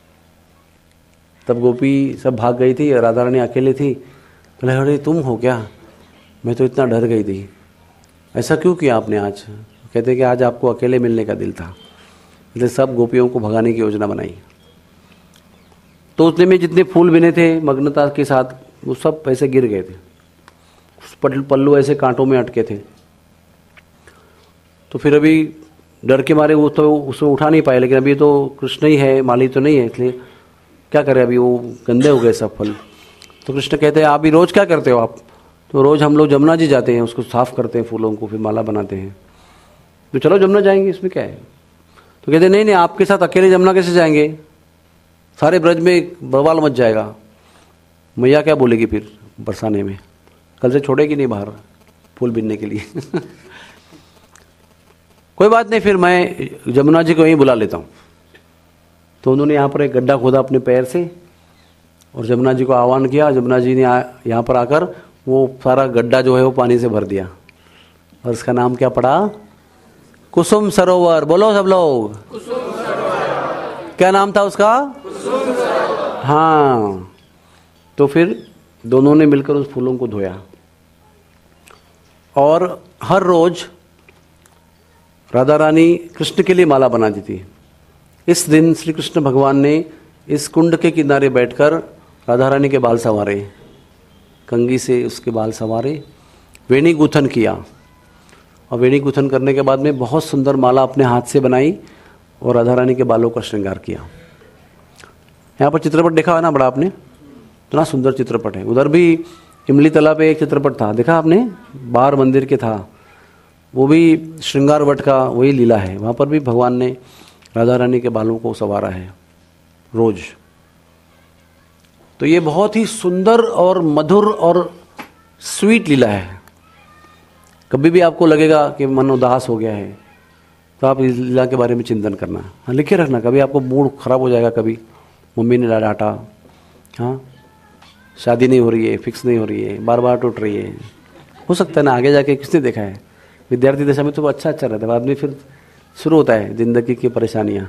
A: तब गोपी सब भाग गई थी, राधा रानी अकेले थी। बोले अरे तुम हो क्या, मैं तो इतना डर गई थी, ऐसा क्यों किया आपने आज? कहते कि आज आपको अकेले मिलने का दिल था, इसलिए सब गोपियों को भगाने की योजना बनाई। तो उतने में जितने फूल बिने थे मग्नता के साथ, वो सब ऐसे गिर गए थे। पल्लू ऐसे कांटों में अटके थे। तो फिर अभी डर के मारे वो तो उसमें उठा नहीं पाए, लेकिन अभी तो कृष्ण ही है, माली तो नहीं है, इसलिए क्या करें, अभी वो गंदे हो गए सब फल। तो कृष्ण कहते हैं आप भी रोज क्या करते हो आप? तो रोज हम लोग जमुना जी जाते हैं, उसको साफ करते हैं, फूलों को, फिर माला बनाते हैं। तो चलो जमुना जाएंगे, इसमें क्या है? तो कहते नहीं नहीं, आपके साथ अकेले जमुना कैसे जाएंगे, सारे ब्रज में बवाल मच जाएगा, मैया क्या बोलेगी फिर बरसाने में, कल से छोड़ेगी नहीं बाहर फूल बिनने के लिए। कोई बात नहीं, फिर मैं जमुना जी को यहीं बुला लेता हूँ। तो उन्होंने यहाँ पर एक गड्ढा खोदा अपने पैर से और जमुना जी को आह्वान किया। जमुना जी ने यहाँ पर आकर वो सारा गड्ढा जो है वो पानी से भर दिया और इसका नाम क्या पड़ा? कुसुम सरोवर। बोलो सब लोग, कुसुम सरोवर। क्या नाम था उसका? कुसुम सरोवर। हाँ, तो फिर दोनों ने मिलकर उस फूलों को धोया और हर रोज राधा रानी कृष्ण के लिए माला बनाती थी। इस दिन श्री कृष्ण भगवान ने इस कुंड के किनारे बैठकर राधा रानी के बाल संवारे, कंघी से उसके बाल संवारे, वेणी गुथन किया और वेणी गुथन करने के बाद में बहुत सुंदर माला अपने हाथ से बनाई और राधा रानी के बालों का श्रृंगार किया। यहाँ पर चित्रपट देखा है ना बड़ा आपने, इतना सुंदर चित्रपट है। उधर भी इमली तला पे एक चित्रपट था, देखा आपने, बार मंदिर के था, वो भी श्रृंगार वट का वही लीला है। वहाँ पर भी भगवान ने राधा रानी के बालों को संवारा है रोज। तो ये बहुत ही सुंदर और मधुर और स्वीट लीला है। कभी भी आपको लगेगा कि मन उदास हो गया है तो आप इस लीला के बारे में चिंतन करना, हाँ लिखे रखना। कभी आपको मूड खराब हो जाएगा, कभी मम्मी ने डांटा, हाँ शादी नहीं हो रही है, फिक्स नहीं हो रही है, बार बार टूट रही है, हो सकता है ना आगे जाके किसने देखा है, विद्यार्थी दशा में तो अच्छा अच्छा रहता है, बाद में फिर शुरू होता है जिंदगी की परेशानियाँ।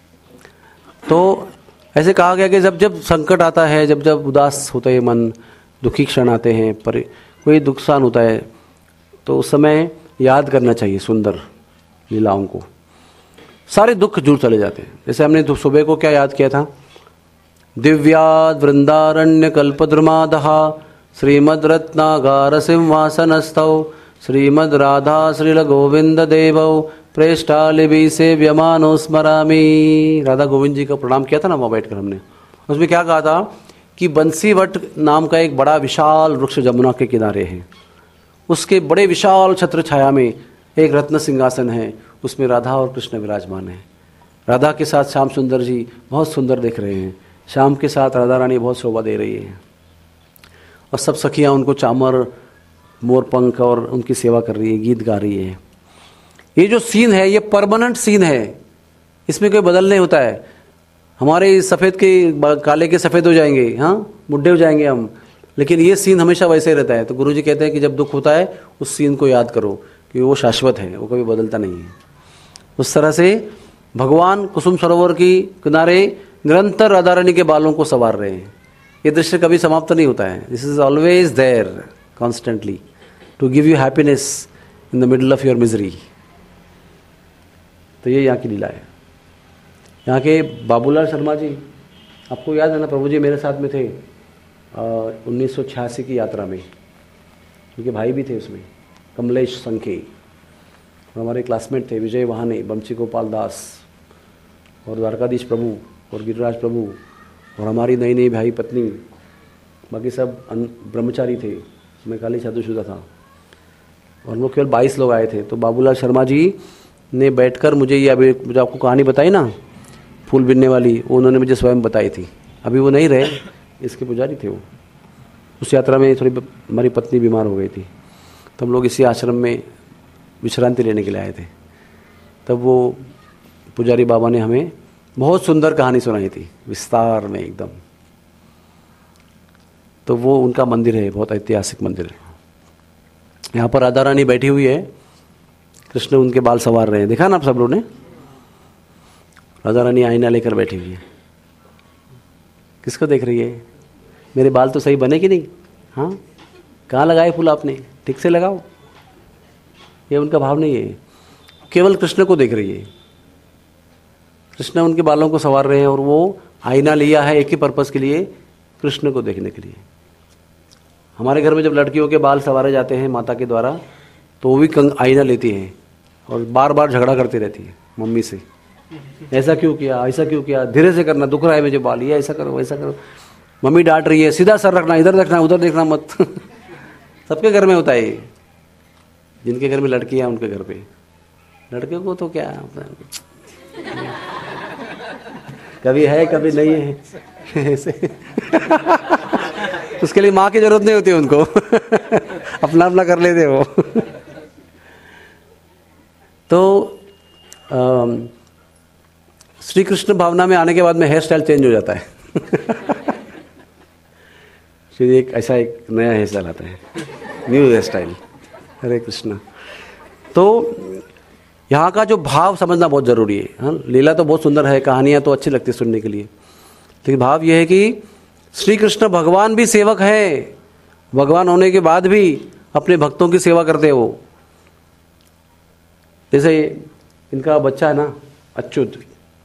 A: तो ऐसे कहा गया कि जब जब संकट आता है, जब जब उदास होता है मन, दुखी क्षण आते हैं, पर कोई नुकसान होता है, तो उस समय याद करना चाहिए सुंदर लीलाओं को, सारे दुख दूर चले जाते हैं। जैसे हमने तो सुबह को क्या याद किया था, दिव्याद वृंदारण्य कल्पद्रुमादः श्रीमद रत्नागार सिंहासनस्थौ श्रीमद राधा श्रील गोविंद देवौ प्रेष्ठालिभि सेव्यमानो स्मरामि। राधा गोविंद जी का प्रणाम किया था ना वहाँ बैठकर हमने। उसमें क्या कहा था कि बंसीवट नाम का एक बड़ा विशाल वृक्ष जमुना के किनारे है, उसके बड़े विशाल छत्र छाया में एक रत्न सिंहासन है, उसमें राधा और कृष्ण विराजमान है। राधा के साथ श्याम सुंदर जी बहुत सुंदर दिख रहे हैं, श्याम के साथ राधा रानी बहुत शोभा दे रही है और सब सखियाँ उनको चामर मोर पंख और उनकी सेवा कर रही है, गीत गा रही है। ये जो सीन है ये परमानेंट सीन है, इसमें कोई बदल नहीं होता है। हमारे सफ़ेद के काले के सफ़ेद हो जाएंगे, हाँ बुढ़े हो जाएंगे हम, लेकिन ये सीन हमेशा वैसे ही रहता है। तो गुरुजी कहते हैं कि जब दुख होता है उस सीन को याद करो कि वो शाश्वत है, वो कभी बदलता नहीं है। उस तरह से भगवान कुसुम सरोवर की किनारे निरंतर राधा रानी के बालों को संवार रहे हैं। ये दृश्य कभी समाप्त नहीं होता है। This is always there constantly to give you happiness in the middle of your misery. तो ये यहाँ की लीला है। यहाँ के बाबूलाल शर्मा जी, आपको याद है ना, प्रभु जी मेरे साथ में थे उन्नीस सौ छियासी की यात्रा में। उनके भाई भी थे उसमें, कमलेश संके, और हमारे क्लासमेट थे विजय वहाने, बंशी गोपाल दास और द्वारकाधीश प्रभु और गिरिराज प्रभु और हमारी नई नई भाई पत्नी, बाकी सब ब्रह्मचारी थे, मैं खाली शादीशुदा था। और हम लोग केवल बाईस लोग आए थे। तो बाबूलाल शर्मा जी ने बैठकर मुझे ये, अभी मुझे आपको कहानी बताई ना फूल बिनने वाली, वो उन्होंने मुझे स्वयं बताई थी। अभी वो नहीं रहे, इसके पुजारी थे वो। उस यात्रा में थोड़ी हमारी पत्नी बीमार हो गई थी, तो हम लोग इसी आश्रम में विश्रांति लेने के लिए आए थे। तब वो पुजारी बाबा ने हमें बहुत सुंदर कहानी सुनाई थी, विस्तार में एकदम। तो वो उनका मंदिर है, बहुत ऐतिहासिक मंदिर है। यहाँ पर राधा रानी बैठी हुई है, कृष्ण उनके बाल संवार रहे हैं। देखा ना आप सब लोगों ने, राधा रानी आईना लेकर बैठी हुई है। किसको देख रही है? मेरे बाल तो सही बने कि नहीं? हाँ, कहाँ लगाए फूल आपने? ठीक से लगाओ। ये उनका भाव नहीं है, केवल कृष्ण को देख रही है। कृष्ण उनके बालों को संवार रहे हैं और वो आईना लिया है एक ही पर्पस के लिए, कृष्ण को देखने के लिए। हमारे घर में जब लड़कियों के बाल संवारे जाते हैं माता के द्वारा, तो वो भी आईना लेती हैं और बार बार झगड़ा करती रहती है मम्मी से, ऐसा क्यों किया, ऐसा क्यों किया, धीरे से करना, दुख रहा है मुझे बाल, ये ऐसा करो वैसा करो। मम्मी डांट रही है, सीधा सर रखना, इधर देखना उधर देखना मत। सबके घर में होता है ये, जिनके घर में लड़की है उनके घर पे। लड़के को तो क्या कभी है कभी नहीं है ऐसे। उसके लिए माँ की जरूरत नहीं होती उनको। अपना अपना कर लेते वो। तो श्री कृष्ण भावना में आने के बाद में हेयर स्टाइल चेंज हो जाता है। फिर एक ऐसा एक नया हेयर स्टाइल आता है, new hair style. Hare Krishna. तो यहाँ का जो भाव समझना बहुत जरूरी है। हाँ, लीला तो बहुत सुंदर है, कहानियाँ तो अच्छी लगती है सुनने के लिए, लेकिन भाव यह है कि श्री कृष्ण भगवान भी सेवक है। भगवान होने के बाद भी अपने भक्तों की सेवा करते हैं वो। जैसे इनका बच्चा है ना अच्युत।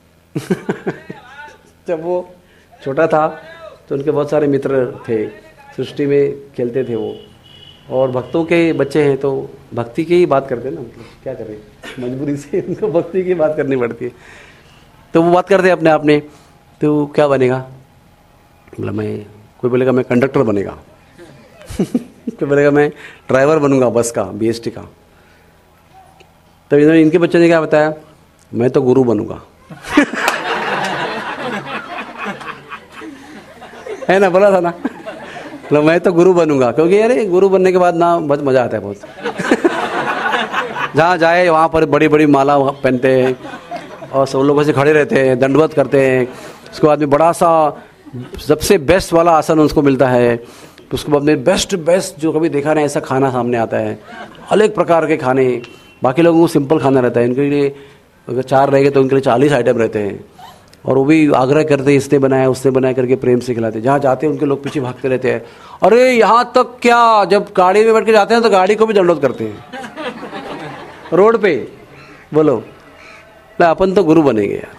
A: जब वो छोटा था तो उनके बहुत सारे मित्र थे, सृष्टि में खेलते थे वो, और भक्तों के बच्चे हैं तो भक्ति की ही बात करते हैं ना, मतलब क्या करें, मजबूरी से उनको भक्ति की बात करनी पड़ती है। तो वो बात करते हैं अपने आप में, तो क्या बनेगा? बोला मैं, कोई बोलेगा मैं कंडक्टर बनेगा। कोई बोलेगा मैं ड्राइवर बनूंगा बस का, बीएसटी का। तब इन्होंने, इनके बच्चे ने क्या बताया? मैं तो गुरु बनूंगा। है ना, बोला था ना, तो मैं तो गुरु बनूंगा, क्योंकि अरे गुरु बनने के बाद ना बहुत मजा आता है बहुत। जहाँ जाए वहाँ पर बड़ी बड़ी माला पहनते हैं और सब लोगों से खड़े रहते हैं, दंडवत करते हैं। उसके बाद में बड़ा सा सबसे बेस्ट वाला आसन उसको मिलता है। उसके बाद में बेस्ट बेस्ट जो कभी देखा नहीं ऐसा खाना सामने आता है, अलग प्रकार के खाने। बाकी लोगों को सिंपल खाना रहता है, इनके लिए अगर चार रहेंगे तो उनके लिए चालीस आइटम रहते हैं, और वो भी आग्रह करते इसने बनाया उसने बनाया करके प्रेम से खिलाते। जहाँ जाते हैं उनके लोग पीछे भागते रहते हैं। अरे यहाँ तक क्या, जब गाड़ी में बैठ के जाते हैं तो गाड़ी को भी दंडोत करते हैं रोड पे। बोलो ना, अपन तो गुरु बनेंगे यार।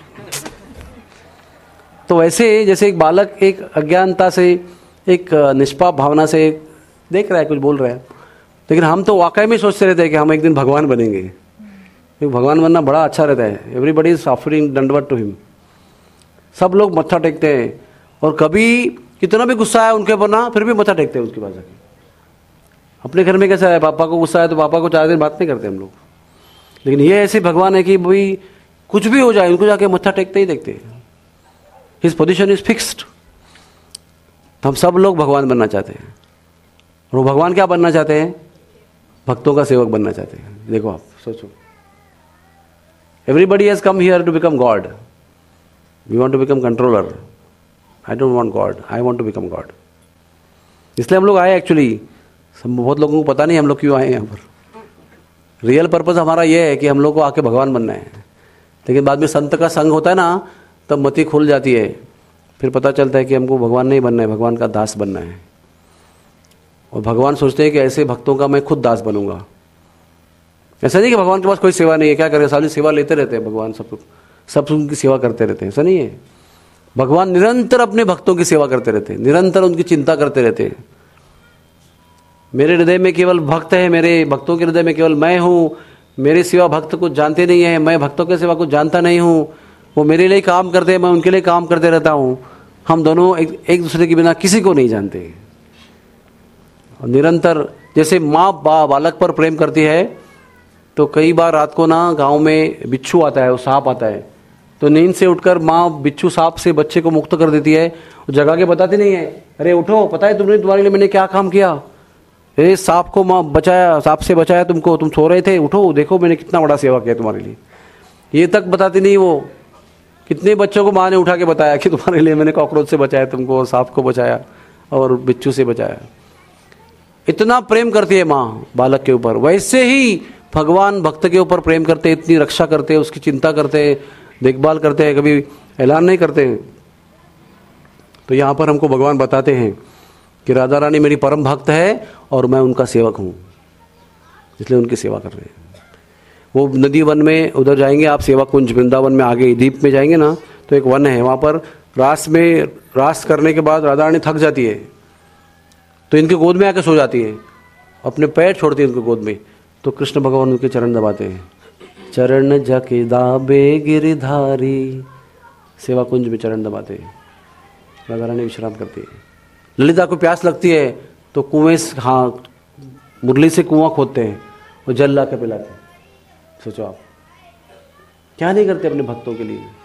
A: तो वैसे जैसे एक बालक एक अज्ञानता से, एक निष्पाप भावना से देख रहा है, कुछ बोल रहा है, लेकिन हम तो वाकई में सोचते रहते हैं कि हम एक दिन भगवान बनेंगे। भगवान बनना बड़ा अच्छा रहता है। Everybody is offering dandavat to him. सब लोग मत्था टेकते हैं, और कभी कितना भी गुस्सा है उनके ऊपर ना, फिर भी मत्था टेकते हैं उसके पास जाके। अपने घर में कैसा है, पापा को गुस्सा है तो पापा को चार दिन बात नहीं करते हम लोग, लेकिन ये ऐसे भगवान है कि भाई कुछ भी हो जाए उनको जाके मत्था टेकते ही देखते हैं। His position is fixed. तो हम सब लोग भगवान बनना चाहते हैं, और वो भगवान क्या बनना चाहते हैं? भक्तों का सेवक बनना चाहते हैं। देखो आप सोचो, everybody has come here to become God. We want to become controller. I don't want God, I want to become God. इसलिए हम लोग आए एक्चुअली। बहुत लोगों को पता नहीं हम लोग क्यों आए हैं यहाँ पर। रियल पर्पस हमारा ये है कि हम लोग को आके भगवान बनना है। लेकिन बाद में संत का संग होता है ना, तब मति खुल जाती है। फिर पता चलता है कि हमको भगवान नहीं बनना है, भगवान का दास बनना है। और भगवान सोचते हैं कि ऐसे भक्तों का मैं खुद दास बनूंगा। ऐसा नहीं कि भगवान के पास कोई सेवा नहीं है, क्या करें, सारी सेवा लेते रहते हैं भगवान, सब सब उनकी सेवा करते रहते हैं, ऐसा नहीं है। भगवान निरंतर अपने भक्तों की सेवा करते रहते हैं, निरंतर उनकी चिंता करते रहते हैं। मेरे हृदय में केवल भक्त है, मेरे भक्तों के हृदय में केवल मैं हूँ, मेरे सिवा भक्त कुछ जानते नहीं है, मैं भक्तों के सिवा कुछ जानता नहीं हूँ। वो मेरे लिए काम करते हैं, मैं उनके लिए काम करते रहता हूँ। हम दोनों एक, एक दूसरे के बिना किसी को नहीं जानते। और निरंतर जैसे माँ बा बालक पर प्रेम करती है, तो कई बार रात को ना गांव में बिच्छू आता है, वो सांप आता है, तो नींद से उठकर माँ बिच्छू सांप से बच्चे को मुक्त कर देती है। वो जगा के बताती नहीं है, अरे उठो, पता है तुमने तुम्हारे लिए मैंने क्या काम किया, अरे सांप को माँ बचाया, सांप से बचाया तुमको, तुम सो रहे थे, उठो देखो मैंने कितना बड़ा सेवा किया तुम्हारे लिए। ये तक बताती नहीं। वो कितने बच्चों को माँ ने उठा के बताया कि तुम्हारे लिए मैंने कॉकरोच से बचाया तुमको, सांप को बचाया और बिच्छू से बचाया। इतना प्रेम करती है माँ बालक के ऊपर। वैसे ही भगवान भक्त के ऊपर प्रेम करते, इतनी रक्षा करते, उसकी चिंता करते, देखभाल करते हैं, कभी ऐलान नहीं करते। तो यहाँ पर हमको भगवान बताते हैं कि राधा रानी मेरी परम भक्त है और मैं उनका सेवक हूँ, इसलिए उनकी सेवा कर रहे हैं। वो नदी वन में उधर जाएंगे आप, सेवा कुंज वृंदावन में आगे द्वीप में जाएंगे ना, तो एक वन है, वहाँ पर रास में रास करने के बाद राधा रानी थक जाती है, तो इनके गोद में आकर सो जाती है, अपने पैर छोड़ती है उनके गोद में। तो कृष्ण भगवान उनके चरण दबाते हैं, चरण जके दाबे गिरधारी, सेवा कुंज में चरण दबाते हैं, राधा रानी विश्राम करती है। ललिता को प्यास लगती है तो कुएं से, हाँ मुरली से कुआं खोदते हैं और जल ला के पिलाते हैं। सोचो आप क्या नहीं करते अपने भक्तों के लिए।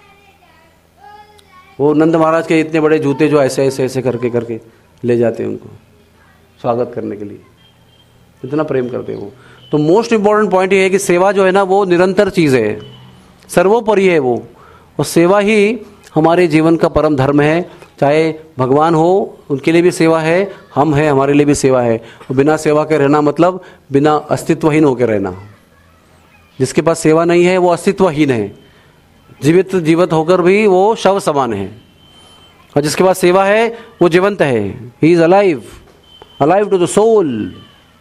A: वो नंद महाराज के इतने बड़े जूते जो ऐसे ऐसे ऐसे करके करके ले जाते हैं उनको स्वागत करने के लिए, इतना प्रेम करते हैं वो। तो मोस्ट इंपॉर्टेंट पॉइंट ये है कि सेवा जो है ना वो निरंतर चीज़ है, सर्वोपरि है वो, और सेवा ही हमारे जीवन का परम धर्म है। चाहे भगवान हो उनके लिए भी सेवा है, हम हैं हमारे लिए भी सेवा है। और बिना सेवा के रहना मतलब बिना अस्तित्वहीन होकर रहना। जिसके पास सेवा नहीं है वो अस्तित्वहीन है, जीवित जीवित होकर भी वो शव समान है। और जिसके पास सेवा है वो जीवंत है, he is alive, alive to the soul,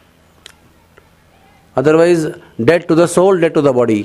A: otherwise dead to the soul, dead to the body.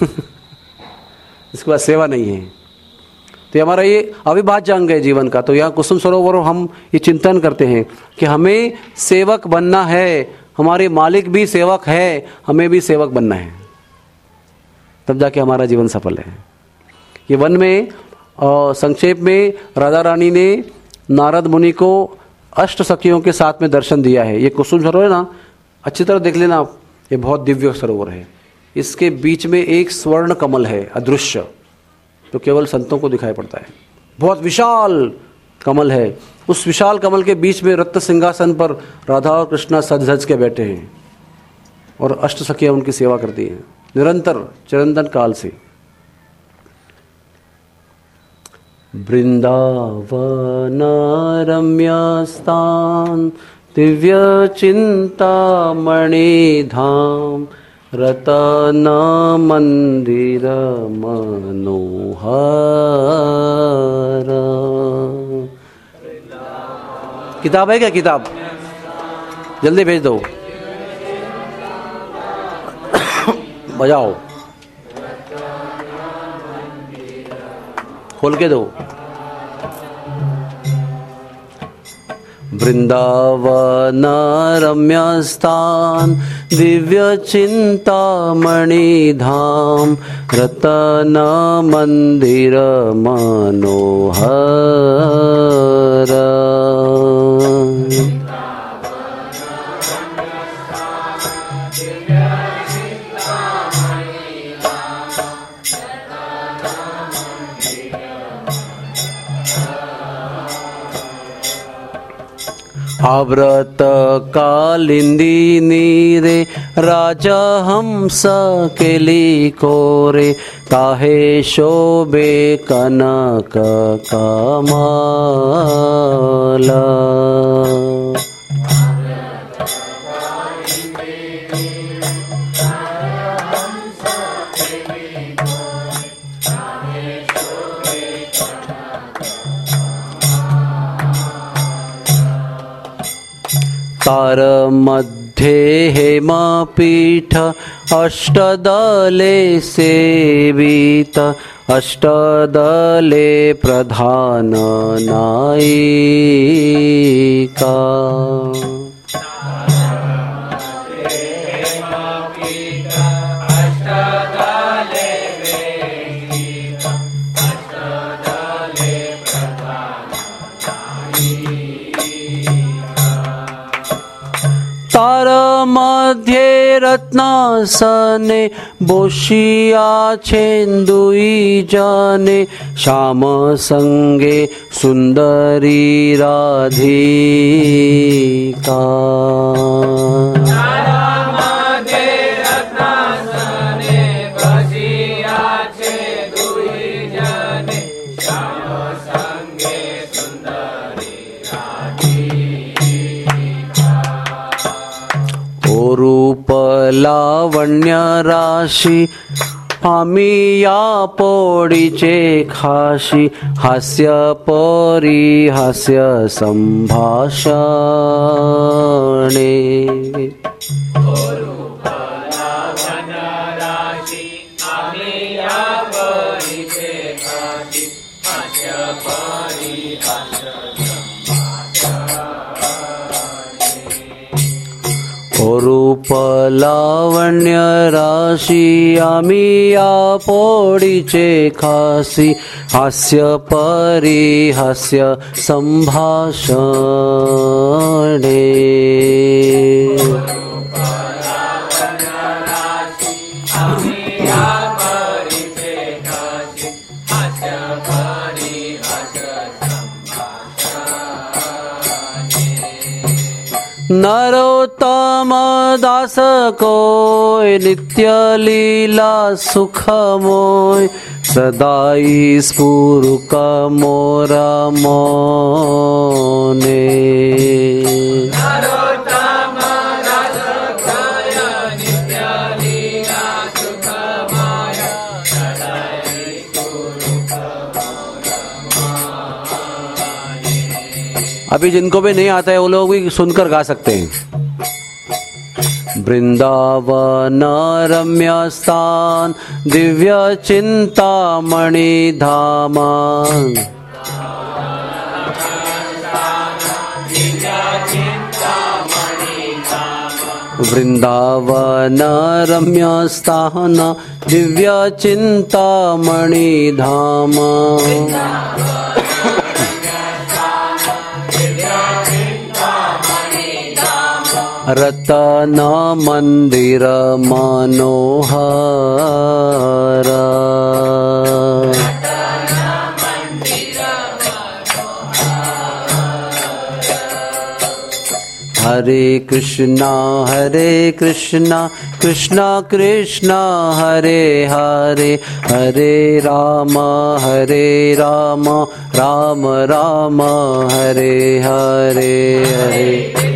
A: इसके पास सेवा नहीं है। तो हमारा ये अविभाज्य अंग है जीवन का। तो यहाँ कुसुम सरोवर हम ये चिंतन करते हैं कि हमें सेवक बनना है, हमारे मालिक भी सेवक है, हमें भी सेवक बनना है, तब जाके हमारा जीवन सफल है। ये वन में संक्षेप में राधा रानी ने नारद मुनि को अष्ट सखियों के साथ में दर्शन दिया है। ये कुसुम सरोवर है ना, अच्छी तरह देख लेना आप, ये बहुत दिव्य सरोवर है। इसके बीच में एक स्वर्ण कमल है अदृश्य, तो केवल संतों को दिखाई पड़ता है। बहुत विशाल कमल है। उस विशाल कमल के बीच में रत्न सिंहासन पर राधा और कृष्णा सज धज के बैठे हैं और अष्ट सखियां उनकी सेवा करती हैं निरंतर चिरंतन काल से। वृंदावन रम्यस्तान दिव्य चिंतामणि धाम रतन मंदिर मनोहर। किताब है क्या? किताब जल्दी भेज दो, बजाओ, खोल के दो। वृंदावन रम्यस्थान दिव्य चिंतामणि धाम रतन मंदिर मनोहर। आव्रत कालिंदी नीरे राजा हंस केली कोरे ताहे शोभे कनक कमाला। तार मध्ये हेमपीठ अष्टदले सेवित अष्टदले प्रधान नायिका। तार मध्ये रत्नासने बोशिया छेन्दुई जने श्याम संगे सुंदरी राधिका। रूप लावण्य राशि पामिया पोडीचे खाशी हास्य परी हास्य संभाषणे। रूप लावण्य राशि आमिया पोडीचे खासी हास्य परी हास्य संभाषणे। नरोत्तम दास कोय नित्य लीला सुखमोय सदाई स्फुरुक मोरा मोने। अभी जिनको भी नहीं आता है वो लोग भी सुनकर गा सकते हैं। वृंदावन रम्य स्थान दिव्य चिंतामणि धाम। वृंदावन रम्य स्थान दिव्य चिंतामणि धाम। रतन मंदिर मनोहर। हरे कृष्णा हरे कृष्णा कृष्णा कृष्णा हरे हरे हरे राम हरे राम राम राम हरे हरे हरे।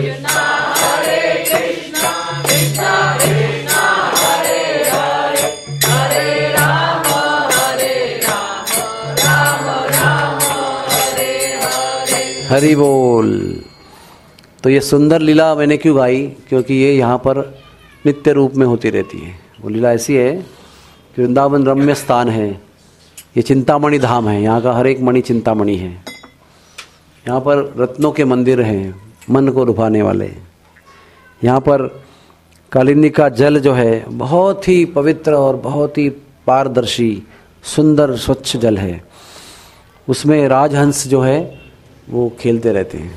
A: हरि बोल। तो ये सुंदर लीला मैंने क्यों गाई, क्योंकि ये यहाँ पर नित्य रूप में होती रहती है। वो लीला ऐसी है कि वृंदावन रम्य स्थान है, ये चिंतामणि धाम है, यहाँ का हर एक मणि चिंतामणि है। यहाँ पर रत्नों के मंदिर हैं मन को लुभाने वाले। यहाँ पर कालिंदी का जल जो है बहुत ही पवित्र और बहुत ही पारदर्शी सुंदर स्वच्छ जल है। उसमें राजहंस जो है वो खेलते रहते हैं।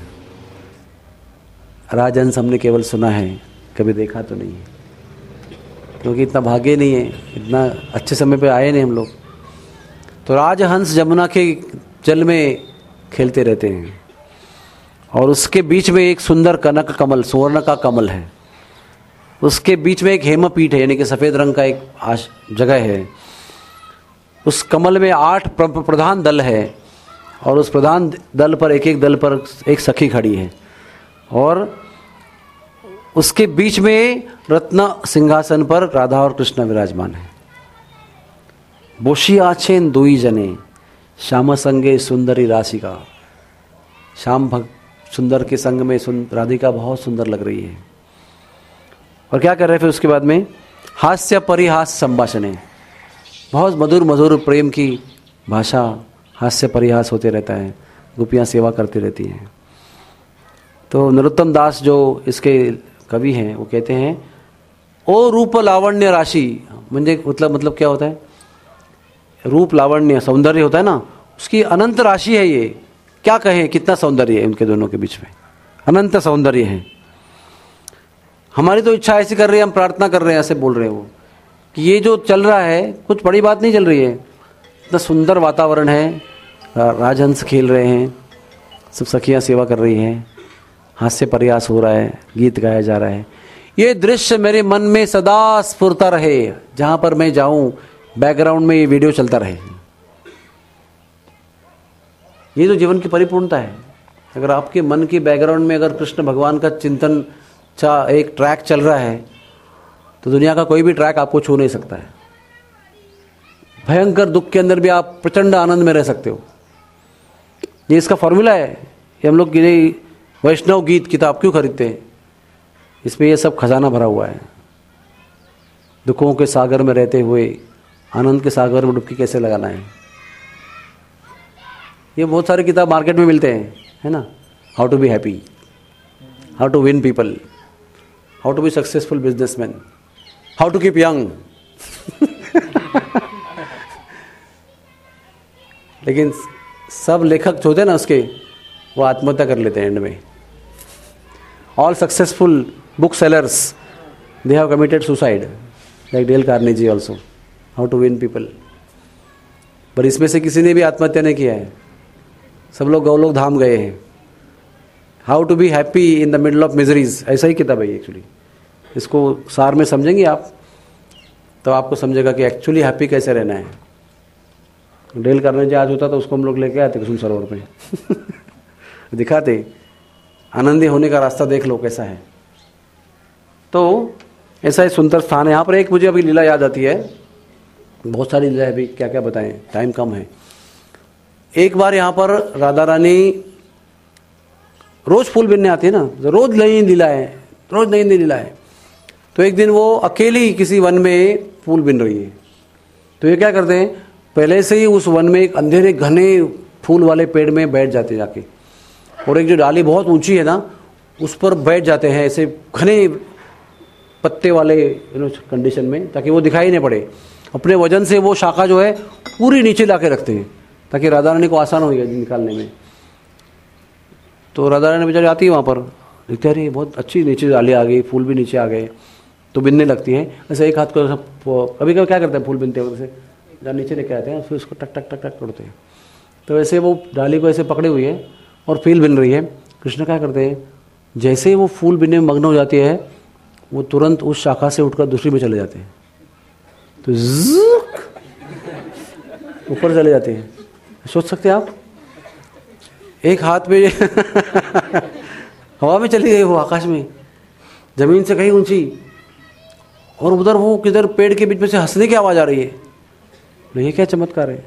A: राजहंस हमने केवल सुना है, कभी देखा तो नहीं है, क्योंकि इतना भाग्य नहीं है, इतना अच्छे समय पे आए नहीं हम लोग। तो राजहंस जमुना के जल में खेलते रहते हैं और उसके बीच में एक सुंदर कनक कमल सुवर्ण का कमल है। उसके बीच में एक हेमपीठ है, यानी कि सफ़ेद रंग का एक जगह है। उस कमल में आठ प्रधान दल है और उस प्रधान दल पर एक एक दल पर एक सखी खड़ी है और उसके बीच में रत्न सिंहासन पर राधा और कृष्ण विराजमान है। बोशी आछेन दुई जने श्याम संगे सुंदरी राशिका। श्याम भक्त सुंदर के संग में सुन राधिका बहुत सुंदर लग रही है। और क्या कर रहे फिर उसके बाद में, हास्य परिहास संभाषण है, बहुत मधुर मधुर प्रेम की भाषा, हास्य परिहास होते रहता है, गोपियाँ सेवा करती रहती हैं। तो नरोत्तम दास जो इसके कवि हैं वो कहते हैं, ओ रूप लावण्य राशि, म्हणजे मतलब मतलब क्या होता है, रूप लावण्य सौंदर्य होता है ना, उसकी अनंत राशि है ये। क्या कहें, कितना सौंदर्य है उनके दोनों के बीच में, अनंत सौंदर्य है। हमारी तो इच्छा ऐसी कर रही है, हम प्रार्थना कर रहे हैं, ऐसे बोल रहे हैं वो कि ये जो चल रहा है कुछ बड़ी बात नहीं चल रही है, इतना सुंदर वातावरण है, राजहंस खेल रहे हैं, सब सखियाँ सेवा कर रही हैं, हास्य प्रयास हो रहा है, गीत गाया जा रहा है। ये दृश्य मेरे मन में सदा स्फुरता रहे, जहाँ पर मैं जाऊँ बैकग्राउंड में ये वीडियो चलता रहे। ये तो जीवन की परिपूर्णता है। अगर आपके मन के बैकग्राउंड में अगर कृष्ण भगवान का चिंतन का एक ट्रैक चल रहा है तो दुनिया का कोई भी ट्रैक आपको छू नहीं सकता है। भयंकर दुख के अंदर भी आप प्रचंड आनंद में रह सकते हो। ये इसका फॉर्मूला है। ये हम लोग वैष्णव गीत किताब क्यों खरीदते हैं, इसमें ये सब खजाना भरा हुआ है। दुखों के सागर में रहते हुए आनंद के सागर में डुबकी कैसे लगाना है, ये बहुत सारे किताब मार्केट में मिलते हैं, है ना। How to be happy, how to win people, how to be successful businessman, how to keep young. लेकिन सब लेखक जो होते हैं ना उसके, वो आत्महत्या कर लेते हैं एंड में। All successful book sellers they have committed suicide, like Dale Carnegie also, how to win people. पर इसमें से किसी ने भी आत्महत्या नहीं किया है, सब लोग गौलोक धाम गए हैं। How to be happy in the middle of miseries, ऐसा ही किताब है एक्चुअली। इसको सार में समझेंगे आप तो आपको समझेगा कि एक्चुअली हैप्पी कैसे रहना है। डेल कार्नेजी आज होता तो उसको हम लोग लेके आते कुसुम सरोवर पे दिखाते, आनंदी होने का रास्ता देख लो कैसा है। तो ऐसा ही सुंदर स्थान है। यहाँ पर एक मुझे अभी लीला याद आती है, बहुत सारी लीला है, अभी क्या क्या बताएं, टाइम कम है। एक बार यहाँ पर राधा रानी रोज फूल बिनने आती है ना, रोज नई लीला है, रोज नई नई लीला है। तो एक दिन वो अकेली किसी वन में फूल बिन रही है। तो ये क्या करते हैं, पहले से ही उस वन में एक अंधेरे घने फूल वाले पेड़ में बैठ जाते जाके, और एक जो डाली बहुत ऊंची है ना उस पर बैठ जाते हैं ऐसे घने पत्ते वाले कंडीशन में, ताकि वो दिखाई नहीं पड़े। अपने वजन से वो शाखा जो है पूरी नीचे ला के रखते हैं ताकि राधा रानी को आसान हो गया निकालने में। तो राधा रानी बेचारी आती है वहाँ पर, देखते अरे बहुत अच्छी नीचे डाली आ गई, फूल भी नीचे आ गए, तो बिनने लगती हैं। ऐसे एक हाथ को कभी कभी क्या करते हैं फूल बिनते हैं वैसे जहाँ नीचे लेके आते हैं, फिर उसको टक टक टक टक तोड़ते हैं। तो वैसे वो डाली को ऐसे पकड़ी हुई है और फूल बिन रही है। कृष्ण क्या करते हैं, जैसे ही वो फूल बिनने में मग्न हो जाती है वो तुरंत उस शाखा से उठकर दूसरी में चले जाते हैं, तो ऊपर चले जाते हैं। सोच सकते हैं आप, एक हाथ में हवा में चली गई वो आकाश में, जमीन से कहीं ऊंची, और उधर वो किधर पेड़ के बीच में से हंसने की आवाज आ रही है। ये क्या चमत्कार है।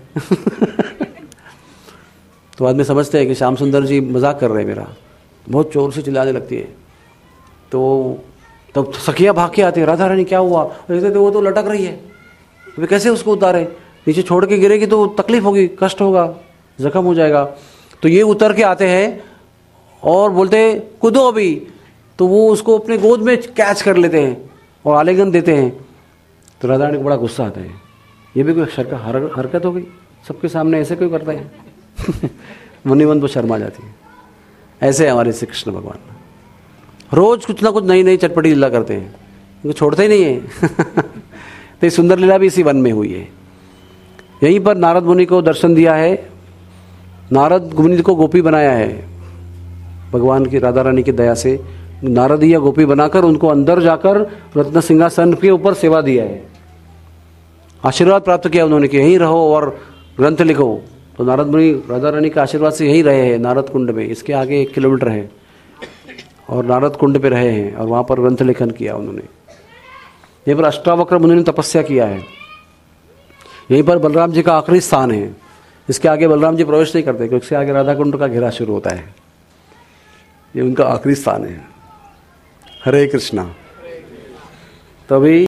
A: तो बाद में समझते हैं कि श्याम सुंदर जी मजाक कर रहे हैं मेरा, बहुत जोर से चिल्लाने लगती है। तो तब तो सखियाँ भाग के आती है, राधा रानी क्या हुआ, देखते तो वो तो लटक रही है, वे कैसे उसको उतारे, नीचे छोड़ के गिरेगी तो तकलीफ होगी, कष्ट होगा, जख्म हो जाएगा। तो ये उतर के आते हैं और बोलते हैं कूदो अभी, तो वो उसको अपने गोद में कैच कर लेते हैं और आलिंगन देते हैं। तो राधा रानी को बड़ा गुस्सा आता है, ये भी कोई हर, हरकत हो गई, सबके सामने ऐसे क्यों करता है। मुनिवन तो शर्मा जाती है। ऐसे है हमारे श्री कृष्ण भगवान, रोज कुछ ना कुछ नई नई चटपटी लीला करते हैं, उनको छोड़ते ही नहीं है। तो ये सुंदर लीला भी इसी वन में हुई है। यहीं पर नारद मुनि को दर्शन दिया है, नारद मुनि को गोपी बनाया है भगवान की राधा रानी की दया से। नारद या गोपी बनाकर उनको अंदर जाकर रत्न सिंहासन के ऊपर सेवा दिया है, आशीर्वाद प्राप्त किया उन्होंने कि यहीं रहो और ग्रंथ लिखो। तो नारद मुनि राधा रानी के आशीर्वाद से यहीं रहे हैं नारद कुंड में, इसके आगे एक किलोमीटर है, और नारद कुंड पे रहे हैं और वहाँ पर ग्रंथ लेखन किया उन्होंने। यहीं पर अष्टावक्र मुनि ने तपस्या किया है। यहीं पर बलराम जी का आखिरी स्थान है, इसके आगे बलराम जी प्रवेश नहीं करते क्योंकि इसके आगे राधा कुंड का घेरा शुरू होता है। ये उनका आखिरी स्थान है। हरे कृष्णा। तभी